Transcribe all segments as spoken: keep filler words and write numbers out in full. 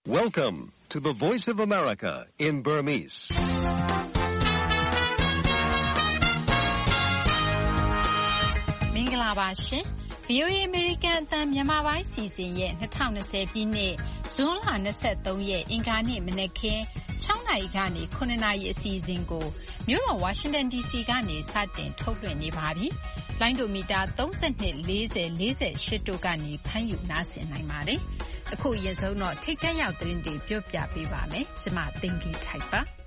Welcome to the Voice of America in Burmese. ။မင်္ဂလာပါရှင်။ V O A American အသံမြန်မာပိုင်းစီစဉ်ရဲ့၂၀၂၀ပြည့်နှစ်ဇွန်လ၂၃ရက်အင်္ဂါနေ့မနက်ခင်း၆နာရီကနေ၇နာရီအစီအစဉ်ကိုမြို့တော်ဝါရှင်တန် ဒီစီ ကနေစတင်ထုတ်လွှင့်နေပါပြီ။လိုင်းဒိုမီတာ၃၂ ၄၀ ၄၈တို့ကနေဖမ်းယူနားဆင်နိုင်ပါတယ်။အခုအရင်ဆုံးတော့ထိပ်တန်းရောက်သတင်းတွေပြောပြပေးပါမယ်။ကျွန်မသိင်္ဂီထိုက်ပါ။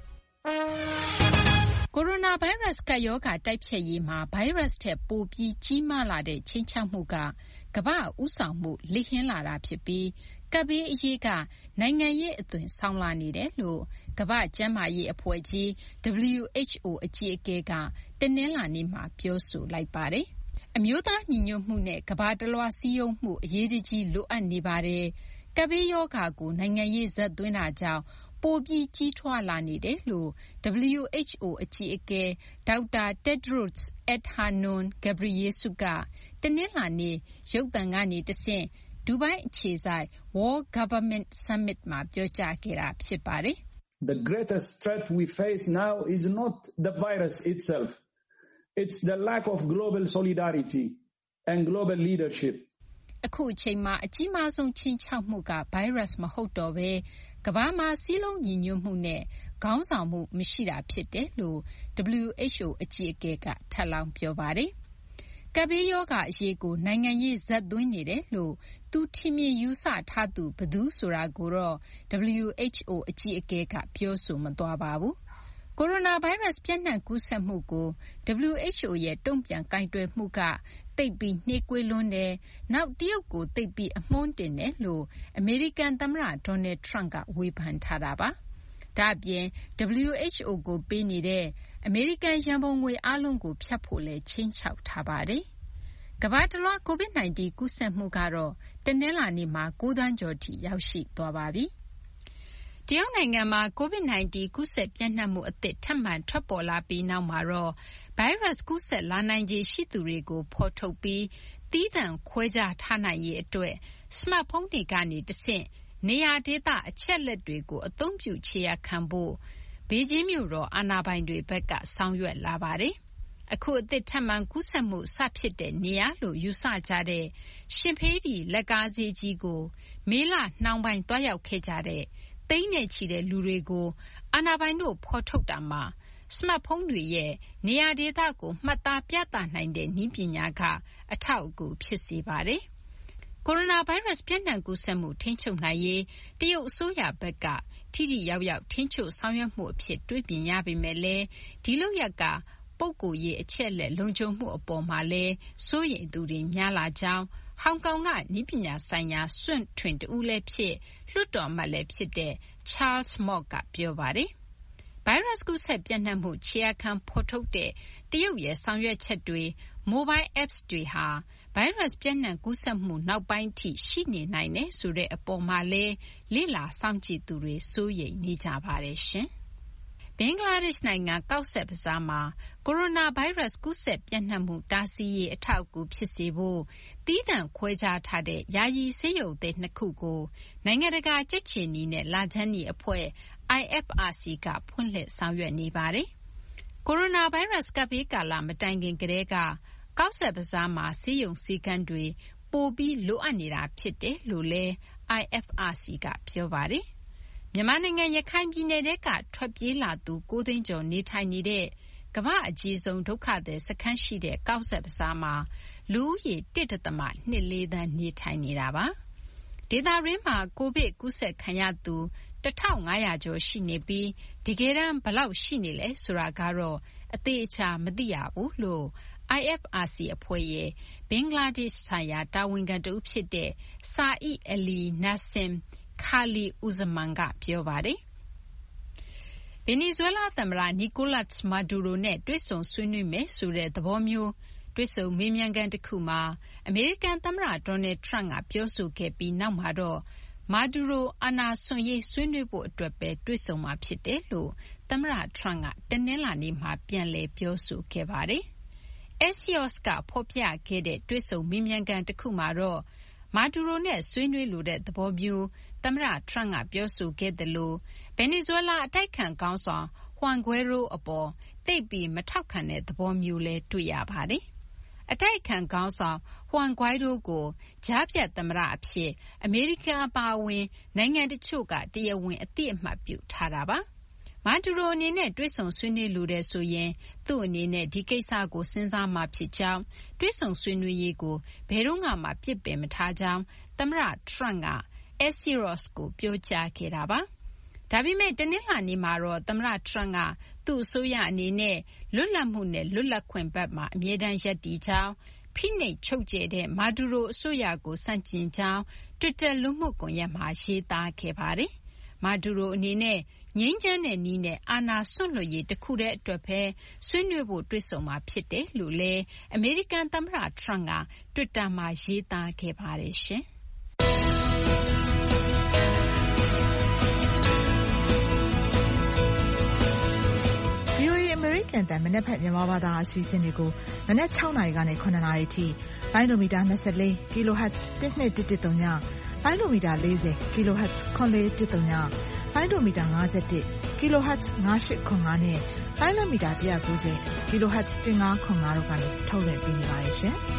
ကိုရိုနာဗိုင်းရပ်စ်ကပ်ရောဂါတိုက်ဖျက်ရေးမှာဗိုင်းရပ်စ်ထက်ပိုပြီးကြီးမားလာတဲ့ခြိမ်းခြောက်မှုကကမ္ဘာ့ဦးဆောင်မှုလစ်ဟင်းလာတာဖြစ်ပြီးကပ်ဘေးအရေးကနိုင်ငံရေးအသွင်ဆောင်လာနေတယ်လို့ကမ္ဘာ့ကျန်းမာရေးအဖွဲ့ကြီး W H O အကြီးအကဲကတနင်္လာနေ့မှာပြောဆိုလိုက်ပါတယ်။အမျိုးသားညီညွတ်မှုနဲ့ကမ္ဘာတလွှားစည်းရုံးမှုအရေးတကြီးလိုအပ်နေပါတယ်။ကပ်ဘေးရောဂါကိုနိုင်ငံရေးဇက်သွင်းတာကြောင့်ပိုပြီးကြီးထွားလာနေတယ်လို့ W H O အကြီးအကဲဒေါက်တာ Tedros Adhanom Ghebreyesus ကတနင်္လာနေ့ရုပ်သံကနေတဆင့်ဒူဘိုင်းအခြေစိုက် World Government Summit မှာပြောကြားခဲ့တာဖြစ်ပါတယ်။ The greatest threat we face now is not the virus itself. It's the lack of global solidarity and global leadership. အခုအချိန်မှာအကြီးမားဆုံးခြိမ်းခြောက်မှုကဗိုင်းရပ်စ်မဟုတ်တော့ဘဲကမ္ဘာမှာစည်းလုံးညီညွတ်မှုနဲ့ခေါင်းဆောင်မှုမရှိတာဖြစ်တယ်လို့ W H O အကြီးအကဲကထပ်လောင်းပြောပါတယ်။ကပ်ဘေးရောဂါအရေးကိုနိုင်ငံရေးဇက်သွင်းနေတယ်လို့သူထင်မြင်ယူဆထားသူဘယ်သူဆိုတာကိုတော့ W H O အကြီးအကဲကပြောဆိုမသွားပါဘူး။ကိုရိုနာဗိုင်းရပ်စ်ပြန့်နှံ့ကူးစက်မှုကို W H O ရဲ့တုံ့ပြန်ကိုင်တွယ်မှုကသိပ်ပြီးနှေးကွေးလွန်းတယ်။နောက်တရုတ်ကိုသိပ်ပြီးအမွှန်းတင်တယ်လို့အမေရိကန်သမ္မတဒေါ်နယ်ထရန့်ကဝေဖန်ထားတာပါ။ဒါ့အပြင် W H O ကိုပေးနေတဲ့အမေရိကန်ရန်ပုံငွေအားလုံးကိုဖြတ်ဖို့လည်းခြိမ်းခြောက်ထားပါတယ်။ကမ္ဘာတလွှား ကိုဗစ် ၁၉ ကူးစက်မှုကတော့တနင်္လာနေ့မှာ၉သန်းကျော်ထိရောက်ရှိသွားပါပြီ။တရုတ်နိုင်ငံမှာကိုဗစ် ၁၉ ကူးစက်ပြန့်နှံ့မှုအသစ်ထပ်မံထွက်ပေါ်လာပြီးနောက်မှာတော့ဗိုင်းရပ်စ်ကူးစက်လာနိုင်ခြေရှိသူတွေကိုဖော်ထုတ်ပြီးသီးသန့်ခွဲခြားထားနိုင်ရေးအတွက်စမတ်ဖုန်းတွေကနေတဆင့်နေရာဒေသအချက်လက်တွေကိုအသုံးပြုခြေရာခံဖို့ဘေကျင်းမြို့တော်အာဏာပိုင်တွေဘက်ကဆောင်ရွက်လာပါတယ်။အခုအသစ်ထပ်မံကူးစက်မှုစဖြစ်တဲ့နေရာလို့ယူဆကြတဲ့ရှင်ဖေးတီလက်ကားဈေးကြီးကိုမေလနှောင်းပိုင်းတွားရောက်ခဲ့ကြတဲ့သိန်းနဲ့ချီတဲ့လူတွေကိုအာဏာပိုင်တို့ဖော်ထုတ်တာမှာစမတ်ဖုန်းတွေရဲ့နေရာဒေသကိုမှတ်သားပြသနိုင်တဲ့နည်းပညာကအထောက်အကူဖြစ်စေပါတယ်။ကိုရိုနာဗိုင်းရပ်စ်ပြန့်နှံ့ကူးစက်မှုထိန်းချုပ်နိုင်ရေးတရုတ်အစိုးရဘက်ကထိထိရောက်ရောက်ထိန်းချုပ်ဆောင်ရွက်မှုအဖြစ်တွေးမြင်ရပေမဲ့လည်းဒီလုပ်ရက်ကပုဂ္ဂိုလ်ရေးအချက်လက်လုံခြုံမှုအပေါ်မှာလည်းစိုးရိမ်သူတွေများလာကြောင်းဟောင်ကောင်ကနည်းပညာဆိုင်ရာစွန့်ထွင်တူလည်းဖြစ်လွှတ်တော်မှလည်းဖြစ်တဲ့ Charles Mok ကပြောပါတယ်။ဗိုင်းရပ်စ်ကူးစက်ပြန့်နှံ့မှုခြေရာခံဖော်ထုတ်တဲ့တရုတ်ရဲ့ဆောင်ရွက်ချက်တွေ Mobile Apps တွေဟာဗိုင်းရပ်စ်ပြန့်နှံ့ကူးစက်မှုနောက်ပိုင်းထိရှိနေနိုင်တယ်ဆိုတဲ့အပေါ်မှာလည်းလေ့လာစောင့်ကြည့်သူတွေစိုးရိမ်နေကြပါတယ်ရှင်။ဘင်္ဂလားဒေ့ရှ်နိုင်ငံကောက်ဆက်ဘဇားမှာကိုရိုနာဗိုင်းရပ်စ်ကူးစက်ပြန့်နှံ့မှုတားဆီးရေးအထောက်အကူဖြစ်စေဖို့သီးသန့်ခွဲခြားထားတဲ့ယာယီဆေးရုံသစ်နှစ်ခုကိုနိုင်ငံတကာကြက်ခြေနီနဲ့လခြမ်းနီအဖွဲ့ I F R C ကဖွင့်လှစ်ဆောင်ရွက်နေပါတယ်။ကိုရိုနာဗိုင်းရပ်စ်ကပ်ဘေးကာလမတိုင်ခင်ကတည်းကကောက်ဆက်ဘဇားမှာဆေးရုံဆေးခန်းတွေပိုပြီးလိုအပ်နေတာဖြစ်တယ်လို့လည်း I F R C ကပြောပါတယ်။မြန်မာနိုင်ငံရခိုင်ပြည်နယ်ထဲကထွက်ပြေးလာသူ၉သိန်းကျော်နေထိုင်နေတဲ့ကမ္ဘာ့အကြီးဆုံးဒုက္ခသည်စခန်းရှိတဲ့ကောက်ဆက်ဘဇားမှာလူဦးရေ၁ ဒသမ ၂၄ သန်းနေထိုင်နေတာပါ။ဒေသတွင်းမှာကိုဗစ်ကူးစက်ခံရသူ၁၅၀၀ကျော်ရှိနေပြီးတကယ်တမ်းဘယ်လောက်ရှိနေလဲဆိုတာကတော့အသေးအချာမသိရဘူးလို့ I F R C အဖွဲ့ရဲ့ဘင်္ဂလားဒေ့ရှ်ဆိုင်ရာတာဝန်ခံတဦးဖြစ်တဲ့ Saeed Ali Nassim Khalil Uzman ကပြောပါတယ်။ဗင်နီဇွဲလားသမ္မတနီကိုလပ်စ်မာဒူရိုနဲ့တွေ့ဆုံဆွေးနွေးမယ်ဆိုတဲ့သဘောမျိုးတွေ့ဆုံမေးမြန်းခန်းတစ်ခုမှာအမေရိကန်သမ္မတဒေါ်နယ်ထရန့်ကပြောဆိုခဲ့ပြီးနောက်မှာတော့မာဒူရိုအာဏာစွန့်ရေးဆွေးနွေးဖို့အတွက်ပဲတွေ့ဆုံမှာဖြစ်တယ်လို့သမ္မတထရန့်ကတနင်္လာနေ့မှာပြန်လည်ပြောဆိုခဲ့ပါတယ်။ Axios ကဖော်ပြခဲ့တဲ့တွေ့ဆုံမေးမြန်းခန်းတစ်ခုမှာတော့မာဒူရိုနဲ့ဆွေးနွေးလိုတဲ့သဘောမျိုးသမ္မတထရန့်ကပြောဆိုခဲ့တယ်လို့ဗင်နီဇွဲလားအတိုက်ခံခေါင်းဆောင်ဟွမ်ဂွဲရိုအပေါ်သိပ်ပြီးမထောက်ခံတဲ့သဘောမျိုးလည်းတွေ့ရပါတယ်။အတိုက်ခံခေါင်းဆောင်ဟွမ်ဂွိုင်းရိုကိုကြားဖြတ်သမ္မတအဖြစ်အမေရိကန်အပါအဝင်နိုင်ငံတချို့ကတရားဝင်အသိအမှတ်ပြုထားတာပါ။မာဒူရိုအနေနဲ့တွေ့ဆုံဆွေးနွေးလိုတဲ့ဆိုရင်သူ့အနေနဲ့ဒီကိစ္စကိုစဉ်းစားမှာဖြစ်ကြောင်းတွေ့ဆုံဆွေးနွေးရေးကိုဘယ်တော့မှပြစ်ပယ်မထားကြောင်းသမ္မတထရန့်က Axios ကိုပြောကြားခဲ့တာပါ။ဒါပေမဲ့တနင်္လာနေ့မှာတော့သမ္မတထရန့်ကသူ့အစိုးရအနေနဲ့လွတ်လပ်မှုနဲ့လွတ်လပ်ခွင့်ဘက်မှာအမြဲတမ်းရပ်တည်ကြောင်းဖိနှိပ်ချုပ်ကျဲတဲ့မာဒူရိုအစိုးရကိုဆန့်ကျင်ကြောင်းတွစ်တာလူမှုကွန်ရက်မှာရေးသားခဲ့ပါတယ်။မာဒူရိုအနေနဲ့ငြိမ်းချမ်းတဲ့နည်းနဲ့အာဏာစွန့်လွှတ်ရေးတစ်ခုတည်းအတွက်ပဲဆွေးနွေးဖို့တွေ့ဆုံမှာဖြစ်တယ်လို့လည်းအမေရိကန်သမ္မတထရန့်ကတွစ်တာမှာရေးသားခဲ့ပါတယ်ရှင်။ American တန်မနက်ဖက်မြန်မာဘာသာအစီအစဉ်တွေကိုမနက်၆နာရီကနေ၇နာရီထိလိုင်းဒိုမီတာ၂၄ kHz တစ်နှစ်တစ်တစ်သုံးညလိုင်းဒိုမီတာ၄၀ kHz ခွန်လေးတစ်သုံးညလိုင်းဒိုမီတာ၅၁ kHz ၅၈ခွန်၅နဲ့လိုင်းလမီတာ၁၉၀ kHz ၁၅ခွန်၅တို့ကနေထုတ်လွှင့်ပေးနေပါတယ်ရှင်။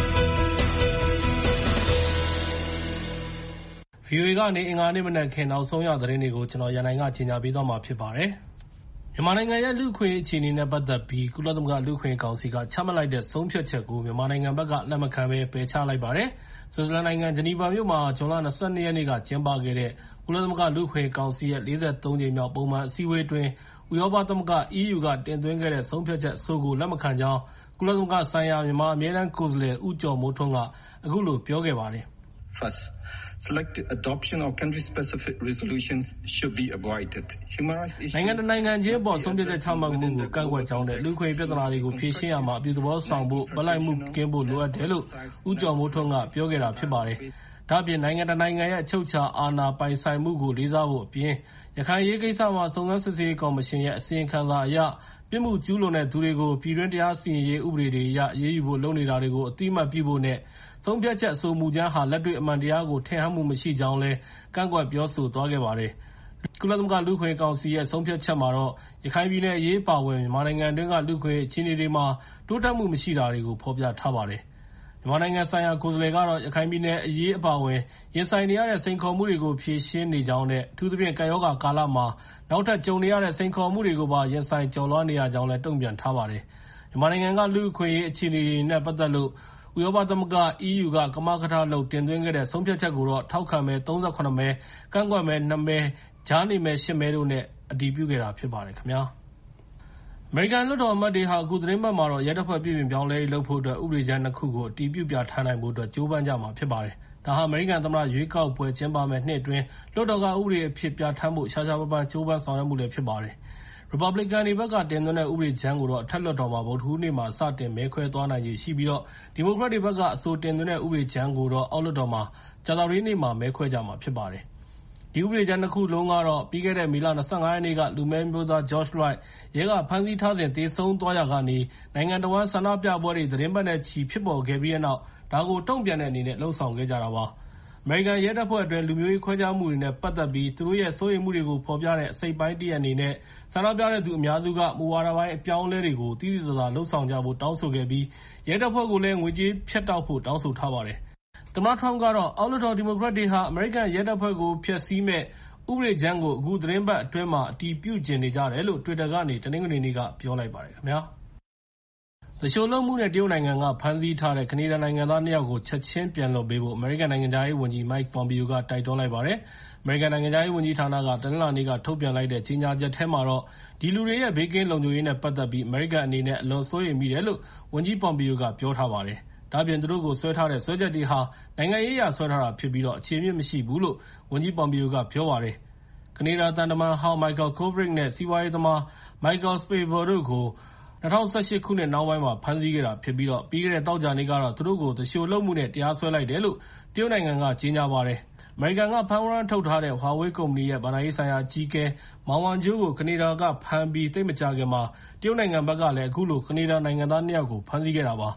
ဗီအိုအေ ကနေအင်္ဂါနေ့မနက်ခင်းနောက်ဆုံးရသတင်းတွေကိုကျွန်တော်ရန်နိုင်ကကြီးညာပေးသွားမှာဖြစ်ပါတယ်။မြန်မာနိုင်ငံရဲ့လူ့အခွင့်အရေးအခြေအနေနဲ့ပတ်သက်ပြီးကုလသမဂ္ဂလူ့အခွင့်အရေးကောင်စီကချမှတ်လိုက်တဲ့ဆုံးဖြတ်ချက်ကိုမြန်မာနိုင်ငံဘက်ကလက်မခံဘဲပယ်ချလိုက်ပါတယ်။ဆွစ်ဇာလန်နိုင်ငံဂျနီဗာမြို့မှာဇွန်လ၂၂ရက်နေ့ကကျင်းပခဲ့တဲ့ကုလသမဂ္ဂလူ့အခွင့်အရေးကောင်စီရဲ့လေးဆယ်သုံးကြိမ်မြောက်ပုံမှန်အစည်းအဝေးတွင်ဥရောပသမဂ္ဂ E U ကတင်သွင်းခဲ့တဲ့ဆုံးဖြတ်ချက်အဆိုကိုလက်မခံကြောင်းကုလသမဂ္ဂဆိုင်ရာမြန်မာအမြဲတမ်းကိုယ်စားလှယ်ဦးကျော်မိုးထွန်းကအခုလိုပြောခဲ့ပါတယ်။ First, selective adoption of country-specific resolutions should be avoided. Human rights issues နိုင်ငံတကာနိုင်ငံချင်းပေါ်ဆုံးဖြတ်ချက်ချမှတ်မှုကိုကန့်ကွက်ကြောင်းနဲ့လူ့ခွင့်ပြဿနာတွေကိုဖြေရှင်းရမှာအပြုသဘောဆောင်ဖို့ဗလိုက်မှုကင်းဖို့လိုအပ်တယ်လို့ဦးကျော်မိုးထွန်းကပြောခဲ့တာဖြစ်ပါတယ်။ဒါ့အပြင်နိုင်ငံတကာနိုင်ငံရဲ့အချုပ်အခြာအာဏာပိုင်ဆိုင်မှုကိုလေးစားဖို့အပြင်ရခိုင်ရေးကိစ္စမှာစုံစမ်းစစ်ဆေးရေးကော်မရှင်ရဲ့အစီရင်ခံစာအရပြစ်မှုကျူးလွန်တဲ့သူတွေကိုပြည်တွင်းတရားစီရင်ရေးဥပဒေတွေအရအရေးယူဖို့လုပ်နေတာတွေကိုအတိအမှတ်ပြုဖို့နဲ့ဆုံးဖြတ်ချက်အဆိုမူကြမ်းဟာလက်တွေ့အမှန်တရားကိုထင်ဟပ်မှုမရှိကြောင်းလည်းကန့်ကွက်ပြောဆိုသွားခဲ့ပါတယ်။ကုလသမဂ္ဂလူ့အခွင့်အရေးကောင်စီရဲ့ဆုံးဖြတ်ချက်မှာတော့ရခိုင်ပြည်နယ်အရေးပါဝင်မြန်မာနိုင်ငံတွင်းကလူ့အခွင့်အရေးအခြေအနေတွေမှာတိုးတက်မှုမရှိတာတွေကိုဖော်ပြထားပါတယ်။မြန်မာနိုင်ငံဆိုင်ရာကိုယ်စားလှယ်ကတော့ရခိုင်ပြည်နယ်အရေးအပါအဝင်ရင်ဆိုင်နေရတဲ့စိန်ခေါ်မှုတွေကိုဖြေရှင်းနေကြောင်းနဲ့အထူးသဖြင့်ကပ်ရောဂါကာလမှာနောက်ထပ်ကြုံနေရတဲ့စိန်ခေါ်မှုတွေကိုပါရင်ဆိုင်ကျော်လွှားနေရကြောင်းလည်းတုံ့ပြန်ထားပါတယ်။မြန်မာနိုင်ငံကလူ့အခွင့်အရေးအခြေအနေတွေနဲ့ပတ်သက်လို့ဥရောပသမဂ္ဂ E U ကကမကထလုပ်တင်သွင်းခဲ့တဲ့ဆုံးဖြတ်ချက်ကိုတော့ထောက်ခံမဲ၃၇မဲကန့်ကွက်မဲ၂မဲကြားနေမဲ၈မဲတို့နဲ့အတည်ပြုခဲ့တာဖြစ်ပါတယ်ခင်ဗျာ။အမေရိကန်လွှတ်တော်အမတ်တွေဟာအခုသတင်းပတ်မှာတော့ရဲတပ်ဖွဲ့ပြည်ပြင်ပြောင်းလဲရေးလုပ်ဖို့အတွက်ဥပဒေကြမ်းနှစ်ခုကိုအတည်ပြုပြဌာန်းနိုင်ဖို့အတွက်ကြိုးပမ်းကြမှာဖြစ်ပါတယ်။ဒါဟာအမေရိကန်သမ္မတရွေးကောက်ပွဲကျင်းပမယ့်နှစ်အတွင်းလွှတ်တော်ကဥပဒေအဖြစ်ပြဌာန်းဖို့ရှားရှားပါးပါးကြိုးပမ်းဆောင်ရွက်မှုလည်းဖြစ်ပါတယ်။ Republican တွေဘက်ကတင်သွင်းတဲ့ဥပဒေကြမ်းကိုတော့အထက်လွှတ်တော်မှာဗုဒ္ဓဟူးနေ့မှာစတင်မဲခွဲသွားနိုင်ခြေရှိပြီးတော့ Democrat တွေဘက်ကအဆိုတင်သွင်းတဲ့ဥပဒေကြမ်းကိုတော့အောက်လွှတ်တော်မှာကြာသပတေးနေ့မှာမဲခွဲကြမှာဖြစ်ပါတယ်။ဒီဥပဒေကြမ်းနှစ်ခုလုံးကတော့ပြီးခဲ့တဲ့မေလ၂၅ရက်နေ့ကလူမည်းမျိုးသား George Floyd ရဲကဖမ်းဆီးထားစဉ်သေဆုံးသွားရာကနေနိုင်ငံတော်ဝန်ဆန္ဒပြပွဲတွေသတင်းပတ်နဲ့ချီဖြစ်ပေါ်ခဲ့ပြီးတဲ့နောက်ဒါကိုတုံ့ပြန်တဲ့အနေနဲ့လှုံ့ဆော်ခဲ့ကြတာပါ။အမေရိကန်ရဲတပ်ဖွဲ့အတွင်းလူမျိုးရေးခွဲခြားမှုတွေနဲ့ပတ်သက်ပြီးသူတို့ရဲ့စိုးရိမ်မှုတွေကိုဖော်ပြတဲ့အစိပ်ပိုင်းတစ်ရပ်အနေနဲ့ဆန္ဒပြတဲ့သူအများစုကမူဝါဒပိုင်းအပြောင်းအလဲတွေကိုတည်တည်သာသာလှုံ့ဆော်ကြဖို့တောင်းဆိုခဲ့ပြီးရဲတပ်ဖွဲ့ကိုလည်းငွေကြေးဖြတ်တောက်ဖို့တောင်းဆိုထားပါတယ်။သမ္မတထရမ့်ကတော့အောက်လွှတ်တော်ဒီမိုကရက်တွေဟာအမေရိကန်ရဲတပ်ဖွဲ့ကိုဖျက်ဆီးမဲ့ဥပဒေကြမ်းကိုအခုသတင်းပတ်အတွင်းမှာအတည်ပြုကျင်နေကြတယ်လို့ Twitter ကနေတနင်္ဂနွေနေ့ကပြောလိုက်ပါတယ်ခင်ဗျာ။သူလျှိုလုပ်မှုနဲ့တရုတ်နိုင်ငံကဖမ်းဆီးထားတဲ့ကနေဒါနိုင်ငံသားနှစ်ယောက်ကိုချက်ချင်းပြန်လွှတ်ပေးဖို့အမေရိကန်နိုင်ငံသားရေးဝန်ကြီး Mike Pompeo ကတိုက်တွန်းလိုက်ပါတယ်။အမေရိကန်နိုင်ငံသားရေးဝန်ကြီးဌာနကတနင်္လာနေ့ကထုတ်ပြန်လိုက်တဲ့ကြေညာချက်ထဲမှာတော့ဒီလူတွေရဲ့ဘေးကင်းလုံခြုံရေးနဲ့ပတ်သက်ပြီးအမေရိကန်အနေနဲ့အလွန်စိုးရိမ်မိတယ်လို့ဝန်ကြီး Pompeo ကပြောထားပါတယ်။ဒါ့အပြင်သူတို့ကိုဆွဲထားတဲ့ဆွဲချက်တွေဟာနိုင်ငံရေးအရဆွဲထားတာဖြစ်ပြီးတော့အခြေအမြစ်မရှိဘူးလို့ဝန်ကြီး Pompeo ကပြောပါတယ်။ကနေဒါသံတမန်ဟောင်း Michael Kovrig နဲ့စီးပွားရေးသမား Michael Spavor တို့ကို၂၀၁၈ခုနှစ်နှောင်းပိုင်းမှာဖမ်းဆီးခဲ့တာဖြစ်ပြီးတော့ပြီးခဲ့တဲ့သောကြာနေ့ကတော့သူတို့ကိုသူလျှိုလုပ်မှုနဲ့တရားစွဲလိုက်တယ်လို့တရုတ်နိုင်ငံကကြေညာပါတယ်။အမေရိကန်ကဖမ်းဝရမ်းထုတ်ထားတဲ့ Huawei ကုမ္ပဏီရဲ့ဗဏ္ဍာရေးဆိုင်ရာအကြီးအကဲ Meng Wanzhou ကိုကနေဒါကဖမ်းပြီးသိပ်မကြာခင်မှာတရုတ်နိုင်ငံဘက်ကလည်းအခုလိုကနေဒါနိုင်ငံသားနှစ်ယောက်ကိုဖမ်းဆီးခဲ့တာပါ။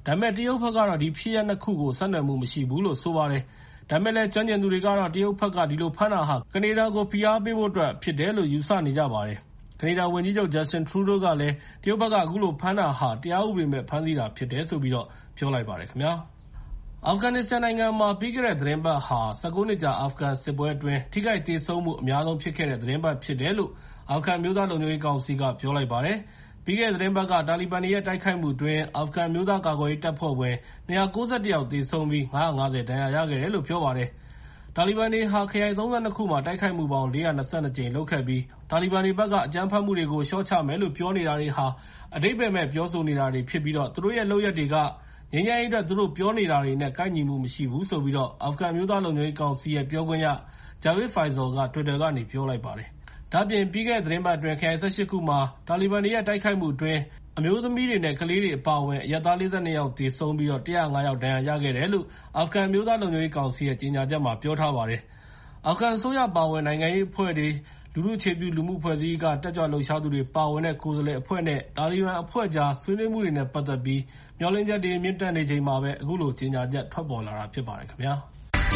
ဒါပေမဲ့တရုတ်ဘက်ကတော့ဒီဖြစ်ရပ်နှစ်ခုကိုဆက်နွယ်မှုမရှိဘူးလို့ဆိုပါတယ်။ဒါပေမဲ့လည်းကျွမ်းကျင်သူတွေကတော့တရုတ်ဘက်ကဒီလိုဖမ်းတာဟာကနေဒါကိုဖိအားပေးဖို့အတွက်ဖြစ်တယ်လို့ယူဆနေကြပါတယ်။ကနေဒါဝန်ကြီးချုပ် Justin Trudeau ကလည်းတရုတ်ဘက်ကအခုလိုဖမ်းတာဟာတရားဥပဒေမဲ့ဖမ်းဆီးတာဖြစ်တယ်ဆိုပြီးတော့ပြောလိုက်ပါတယ်ခင်ဗျာ။အာဖဂန်နစ္စတန်နိုင်ငံမှာပြီးခဲ့တဲ့သတင်းပတ်ဟာ၁၉နှစ်ကြာအာဖဂန်စစ်ပွဲအတွင်းထိခိုက်သေဆုံးမှုအများဆုံးဖြစ်ခဲ့တဲ့သတင်းပတ်ဖြစ်တယ်လို့အာဖဂန်မျိုးသားလုံခြုံရေးကောင်စီကပြောလိုက်ပါတယ်။ပြီးခဲ့တဲ့သတင်းပတ်ကတာလီဘန်တွေရဲ့တိုက်ခိုက်မှုအတွင်းအာဖဂန်မျိုးသားကာကွယ်ရေးတပ်ဖွဲ့ဝင်၂၉၁ယောက်သေဆုံးပြီး၅၅၀ဒဏ်ရာရခဲ့တယ်လို့ပြောပါတယ်။တာလီဘန်တွေဟာခရိုင်၃၂ခုမှာတိုက်ခိုက်မှုပေါင်း၄၂၂ကြိမ်လုပ်ခဲ့ပြီးတာလီဘန်တွေဘက်ကအကြမ်းဖက်မှုတွေကိုလျှော့ချမယ်လို့ပြောနေတာတွေဟာအဓိပ္ပာယ်မဲ့ပြောဆိုနေတာတွေဖြစ်ပြီးတော့သူတို့ရဲ့လုပ်ရပ်တွေကငြိမ်းချမ်းရေးအတွက်သူတို့ပြောနေတာတွေနဲ့ကိုက်ညီမှုမရှိဘူးဆိုပြီးတော့အာဖဂန်မျိုးသားလုံခြုံရေးကောင်စီရဲ့ပြောခွင့်ရ Javed Faisal က Twitter ကနေပြောလိုက်ပါတယ်။ဒါ့အပြင်ပြီးခဲ့တဲ့သတင်းပတ်အတွင်းခရိုင်၁၈ခုမှာတာလီဘန်တွေရဲ့တိုက်ခိုက်မှုအတွင်းအမျိုးသမီးတွေနဲ့ကလေးတွေအပါအဝင်အရပ်သား၄၂ယောက်သေဆုံးပြီးတော့၁၀၅ယောက်ဒဏ်ရာရခဲ့တယ်လို့အာဖဂန်မျိုးသားလုံခြုံရေးကောင်စီရဲ့ကြေညာချက်မှာပြောထားပါတယ်။အာဖဂန်အစိုးရပါဝင်နိုင်ငံရေးအဖွဲ့တွေလူထုအခြေပြုလူမှုအဖွဲ့အစည်းကတက်ကြွလှုပ်ရှားသူတွေပါဝင်တဲ့ကိုယ်စားလှယ်အဖွဲ့နဲ့တာလီဘန်အဖွဲ့ကြားဆွေးနွေးမှုတွေနဲ့ပတ်သက်ပြီးမျှော်လင့်ချက်တွေမြင့်တက်နေချိန်မှာပဲအခုလိုကြေညာချက်ထွက်ပေါ်လာတာဖြစ်ပါတယ်ခင်ဗျာ။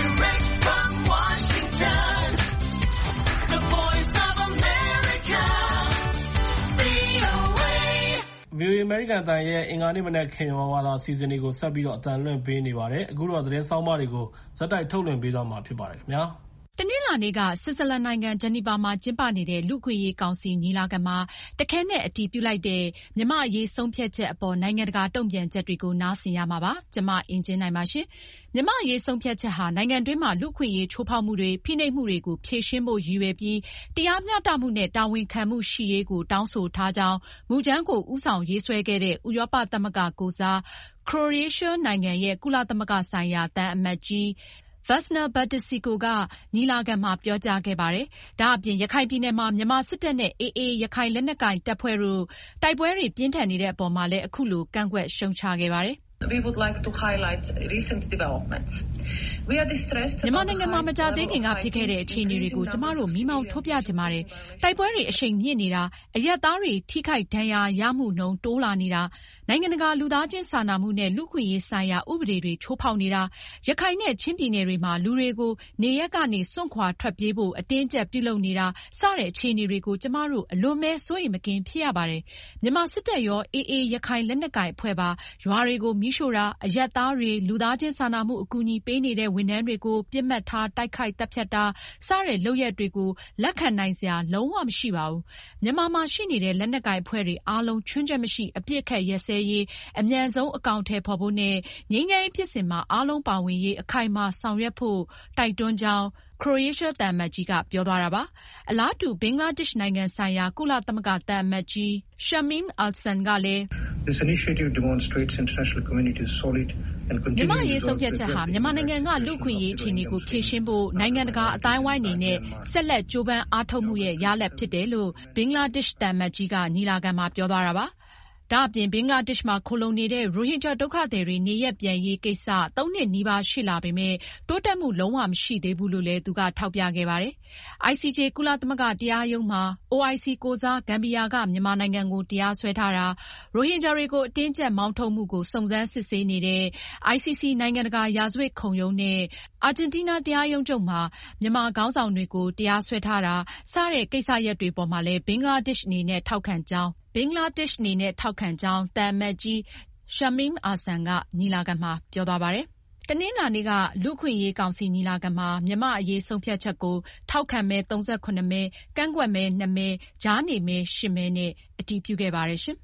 ဗွီအိုအေ အမေရိကန်အသံရဲ့အင်္ဂါနေ့မနက်ခင်းဝါသာအစီအစဉ်တွေကိုဆက်ပြီးတော့အသံလွှင့်ပေးနေပါတယ်။အခုတော့သတင်းဆောင်းပါးတွေကိုဇက်တိုက်ထုတ်လွှင့်ပေးသွားမှာဖြစ်ပါတယ်ခင်ဗျာ။တနင်္လာနေ့ကဆွစ်ဇာလန်နိုင်ငံဂျနီဗာမှာကျင်းပနေတဲ့လူ့အခွင့်အရေးကောင်စီညီလာခံမှာတခဲနက်အတည်ပြုလိုက်တဲ့မြန်မာ့အရေးဆုံးဖြတ်ချက်အပေါ်နိုင်ငံတကာတုံ့ပြန်ချက်တွေကိုနားဆင်ရမှာပါ။ကျမအင်ကြင်းနိုင်ပါရှင်။မြန်မာ့အရေးဆုံးဖြတ်ချက်ဟာနိုင်ငံတွင်းမှာလူ့အခွင့်အရေးချိုးဖောက်မှုတွေဖိနှိပ်မှုတွေကိုဖြေရှင်းဖို့ရည်ရွယ်ပြီးတရားမျှတမှုနဲ့တာဝန်ခံမှုရှိရေးကိုတောင်းဆိုထားကြောင်းမူကြမ်းကိုဦးဆောင်ရေးဆွဲခဲ့တဲ့ဥရောပသမဂ္ဂကိုယ်စား Croatia နိုင်ငံရဲ့ကုလသမဂ္ဂဆိုင်ရာသံအမတ်ကြီးVesna Berdisiko ကညီလာခံမှာပြောကြားခဲ့ပါတယ်။ဒါအပြင်ရခိုင်ပြည်နယ်မှာမြန်မာစစ်တပ်နဲ့ အေအေ ရခိုင်လက်နက်ကိုင်တပ်ဖွဲ့တို့တိုက်ပွဲတွေပြင်းထန်နေတဲ့အပေါ်မှာလည်းအခုလိုကန့်ကွက်ရှုတ်ချခဲ့ပါတယ်။ We would like to highlight recent developments. We are distressed. မြန်မာနိုင်ငံမှာမကြာသေးခင်ကဖြစ်ခဲ့တဲ့အခြေအနေတွေကိုကျမတို့မီးမောင်းထိုးပြချင်ပါတယ်။တိုက်ပွဲတွေအရှိန်မြင့်နေတာအရပ်သားတွေထိခိုက်ဒဏ်ရာရမှုနှုန်းတိုးလာနေတာနိုင်ငံတကာလူသားချင်းစာနာမှုနဲ့လူ့အခွင့်အရေးဆိုင်ရာဥပဒေတွေချိုးဖောက်နေတာရခိုင်နဲ့ချင်းပြည်နယ်တွေမှာလူတွေကိုနေရပ်ကနေစွန့်ခွာထွက်ပြေးဖို့အတင်းအကျပ်ပြုလုပ်နေတာစတဲ့အခြေအနေတွေကိုကျမတို့အလွန်ပဲစိုးရိမ်မကင်းဖြစ်ရပါတယ်။မြန်မာစစ်တပ်ရောအေအေရခိုင်လက်နက်ကိုင်အဖွဲ့ပါရွာတွေကိုမီးရှို့တာအရပ်သားတွေလူသားချင်းစာနာမှုအကူအညီပေးနေတဲ့ဝန်ထမ်းတွေကိုပြစ်မှတ်ထားတိုက်ခိုက်တပ်ဖြတ်တာစတဲ့လုပ်ရပ်တွေကိုလက်ခံနိုင်စရာလုံးဝမရှိပါဘူး။မြန်မာမှာရှိနေတဲ့လက်နက်ကိုင်အဖွဲ့တွေအားလုံးချွင်းချက်မရှိအပြစ်ခတ်ရက်စဲရေးအမြန်ဆုံးအကောင်အထည်ဖော်ဖို့နဲ့ငြိမ်းချမ်းရေးဖြစ်စဉ်မှာအားလုံးပါဝင်ရေးအခိုင်အမာဆောင်ရွက်ဖို့တိုက်တွန်းကြောင်းCroatia သံအမတ်ကြီးကပြောသွားတာပါ။အလားတူဘင်္ဂလားဒေ့ရှ်နိုင်ငံဆိုင်ရာကုလသမဂ္ဂသံအမတ်ကြီး Shamim Ahsan ကလည်း This initiative demonstrates international community's solid and continuing မြန်မာရေးဆုံးဖြတ်ချက်ဟာမြန်မာနိုင်ငံကလူ့အခွင့်အရေးအခြေအနေကိုဖြေရှင်းဖို့နိုင်ငံတကာအတိုင်းဝိုင်းအနေနဲ့ဆက်လက်ကြိုးပမ်းအားထုတ်မှုရဲ့ရလဒ်ဖြစ်တယ်လို့ဘင်္ဂလားဒေ့ရှ်သံအမတ်ကြီးကညီလာခံမှာပြောသွားတာပါ။ဒါအပြင်ဘင်္ဂလားဒေ့ရှ်မှာခိုလှုံနေတဲ့ရိုဟင်ဂျာဒုက္ခသည်တွေနေရပ်ပြန်ရေးကိစ္စသုံးနှစ်နီးပါးရှိလာပေမဲ့တိုးတက်မှုလုံးဝမရှိသေးဘူးလို့လည်းသူကထောက်ပြခဲ့ပါတယ်။ အိုင် စီ ဂျေ ကုလသမဂ္ဂတရားရုံးမှာ အို အိုင် စီ ကိုယ်စားဂမ်ဘီယာကမြန်မာနိုင်ငံကိုတရားစွဲထားတာရိုဟင်ဂျာတွေကိုအတင်းအကျပ်မောင်းထုတ်မှုကိုစုံစမ်းစစ်ဆေးနေတဲ့ အိုင် စီ စီ နိုင်ငံတကာရာဇဝတ်ခုံရုံးနဲ့အာဂျင်တီးနားတရားရုံးချုပ်မှာမြန်မာခေါင်းဆောင်တွေကိုတရားစွဲထားတာစတဲ့ကိစ္စရပ်တွေပေါ်မှာလည်းဘင်္ဂလားဒေ့ရှ်အနေနဲ့ထောက်ခံကြောင်းဘင်္ဂလားဒေ့ရှ်အနေနဲ့ထောက်ခံကြောင်းသံအမတ်ကြီး Shamim Ahsan ကညီလာခံမှာပြောသွားပါတယ်။တနင်္လာနေ့ကလူ့အခွင့်အရေးကောင်စီညီလာခံမှာမြန်မာ့အရေးဆုံးဖြတ်ချက်ကိုထောက်ခံမဲသုံးဆယ့်ခုနှစ်မဲကန့်ကွက်မဲနှစ်မဲကြားနေမဲရှစ်မဲနဲ့အတည်ပြုခဲ့ပါတယ်ရှင်။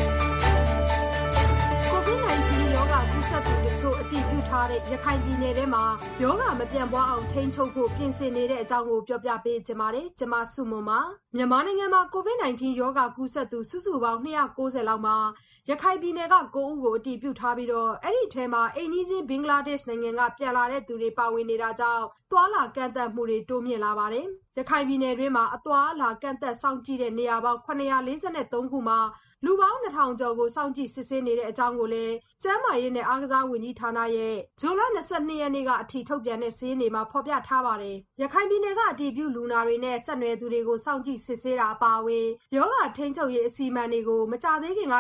အတည်ပြုထားတဲ့ရခိုင်ပြည်နယ်ထဲမှာရောဂါမပြန့်ပွားအောင်ထိန်းချုပ်ဖို့ပြင်ဆင်နေတဲ့အကြောင်းကိုပြောပြပေးချင်ပါတယ်။ကျွန်မစုမွန်ပါ။မြန်မာနိုင်ငံမှာ ကိုဗစ် 19 ရောဂါကူးစက်သူစုစုပေါင်းနှစ်ရာကိုးဆယ်လောက်မှာရခိုင်ပြည်နယ်ကကိုးဦးကိုအတည်ပြုထားပြီးတော့အဲ့ဒီထဲမှာအိမ်နီးချင်းဘင်္ဂလားဒေ့ရှ်နိုင်ငံကပြန်လာတဲ့သူတွေပါဝင်နေတာကြောင့်သွာလာကန့်သတ်မှုတွေတိုးမြင့်လာပါတယ်။ရခိုင်ပြည်နယ်တွင်းမှာအသွားအလာကန့်သတ်စောင့်ကြည့်တဲ့နေရာပေါင်းခုနှစ်ရာလေးဆယ်သုံးခုမှာလူပေါင်းနှစ်ထောင်ကျော်ကိုစောင့်ကြည့်စစ်ဆေးနေတဲ့အကြောင်းကိုလည်းကျန်းမာရေးနဲ့အားကစားဝန်ကြီးဌာနရဲ့ဇွန်လ၂၂ရက်နေ့ကအထိထုတ်ပြန်တဲ့စာရင်းတွေမှာဖော်ပြထားပါတယ်။ရခိုင်ပြည်နယ်ကအတည်ပြုလူနာတွေနဲ့ဆက်နွယ်သူတွေကိုစောင့်ကြည့်စစ်ဆေးတာအပါအဝင်ရောဂါထိန်းချုပ်ရေးအစီအမံတွေကိုမကြာသေးခင်ကနေစ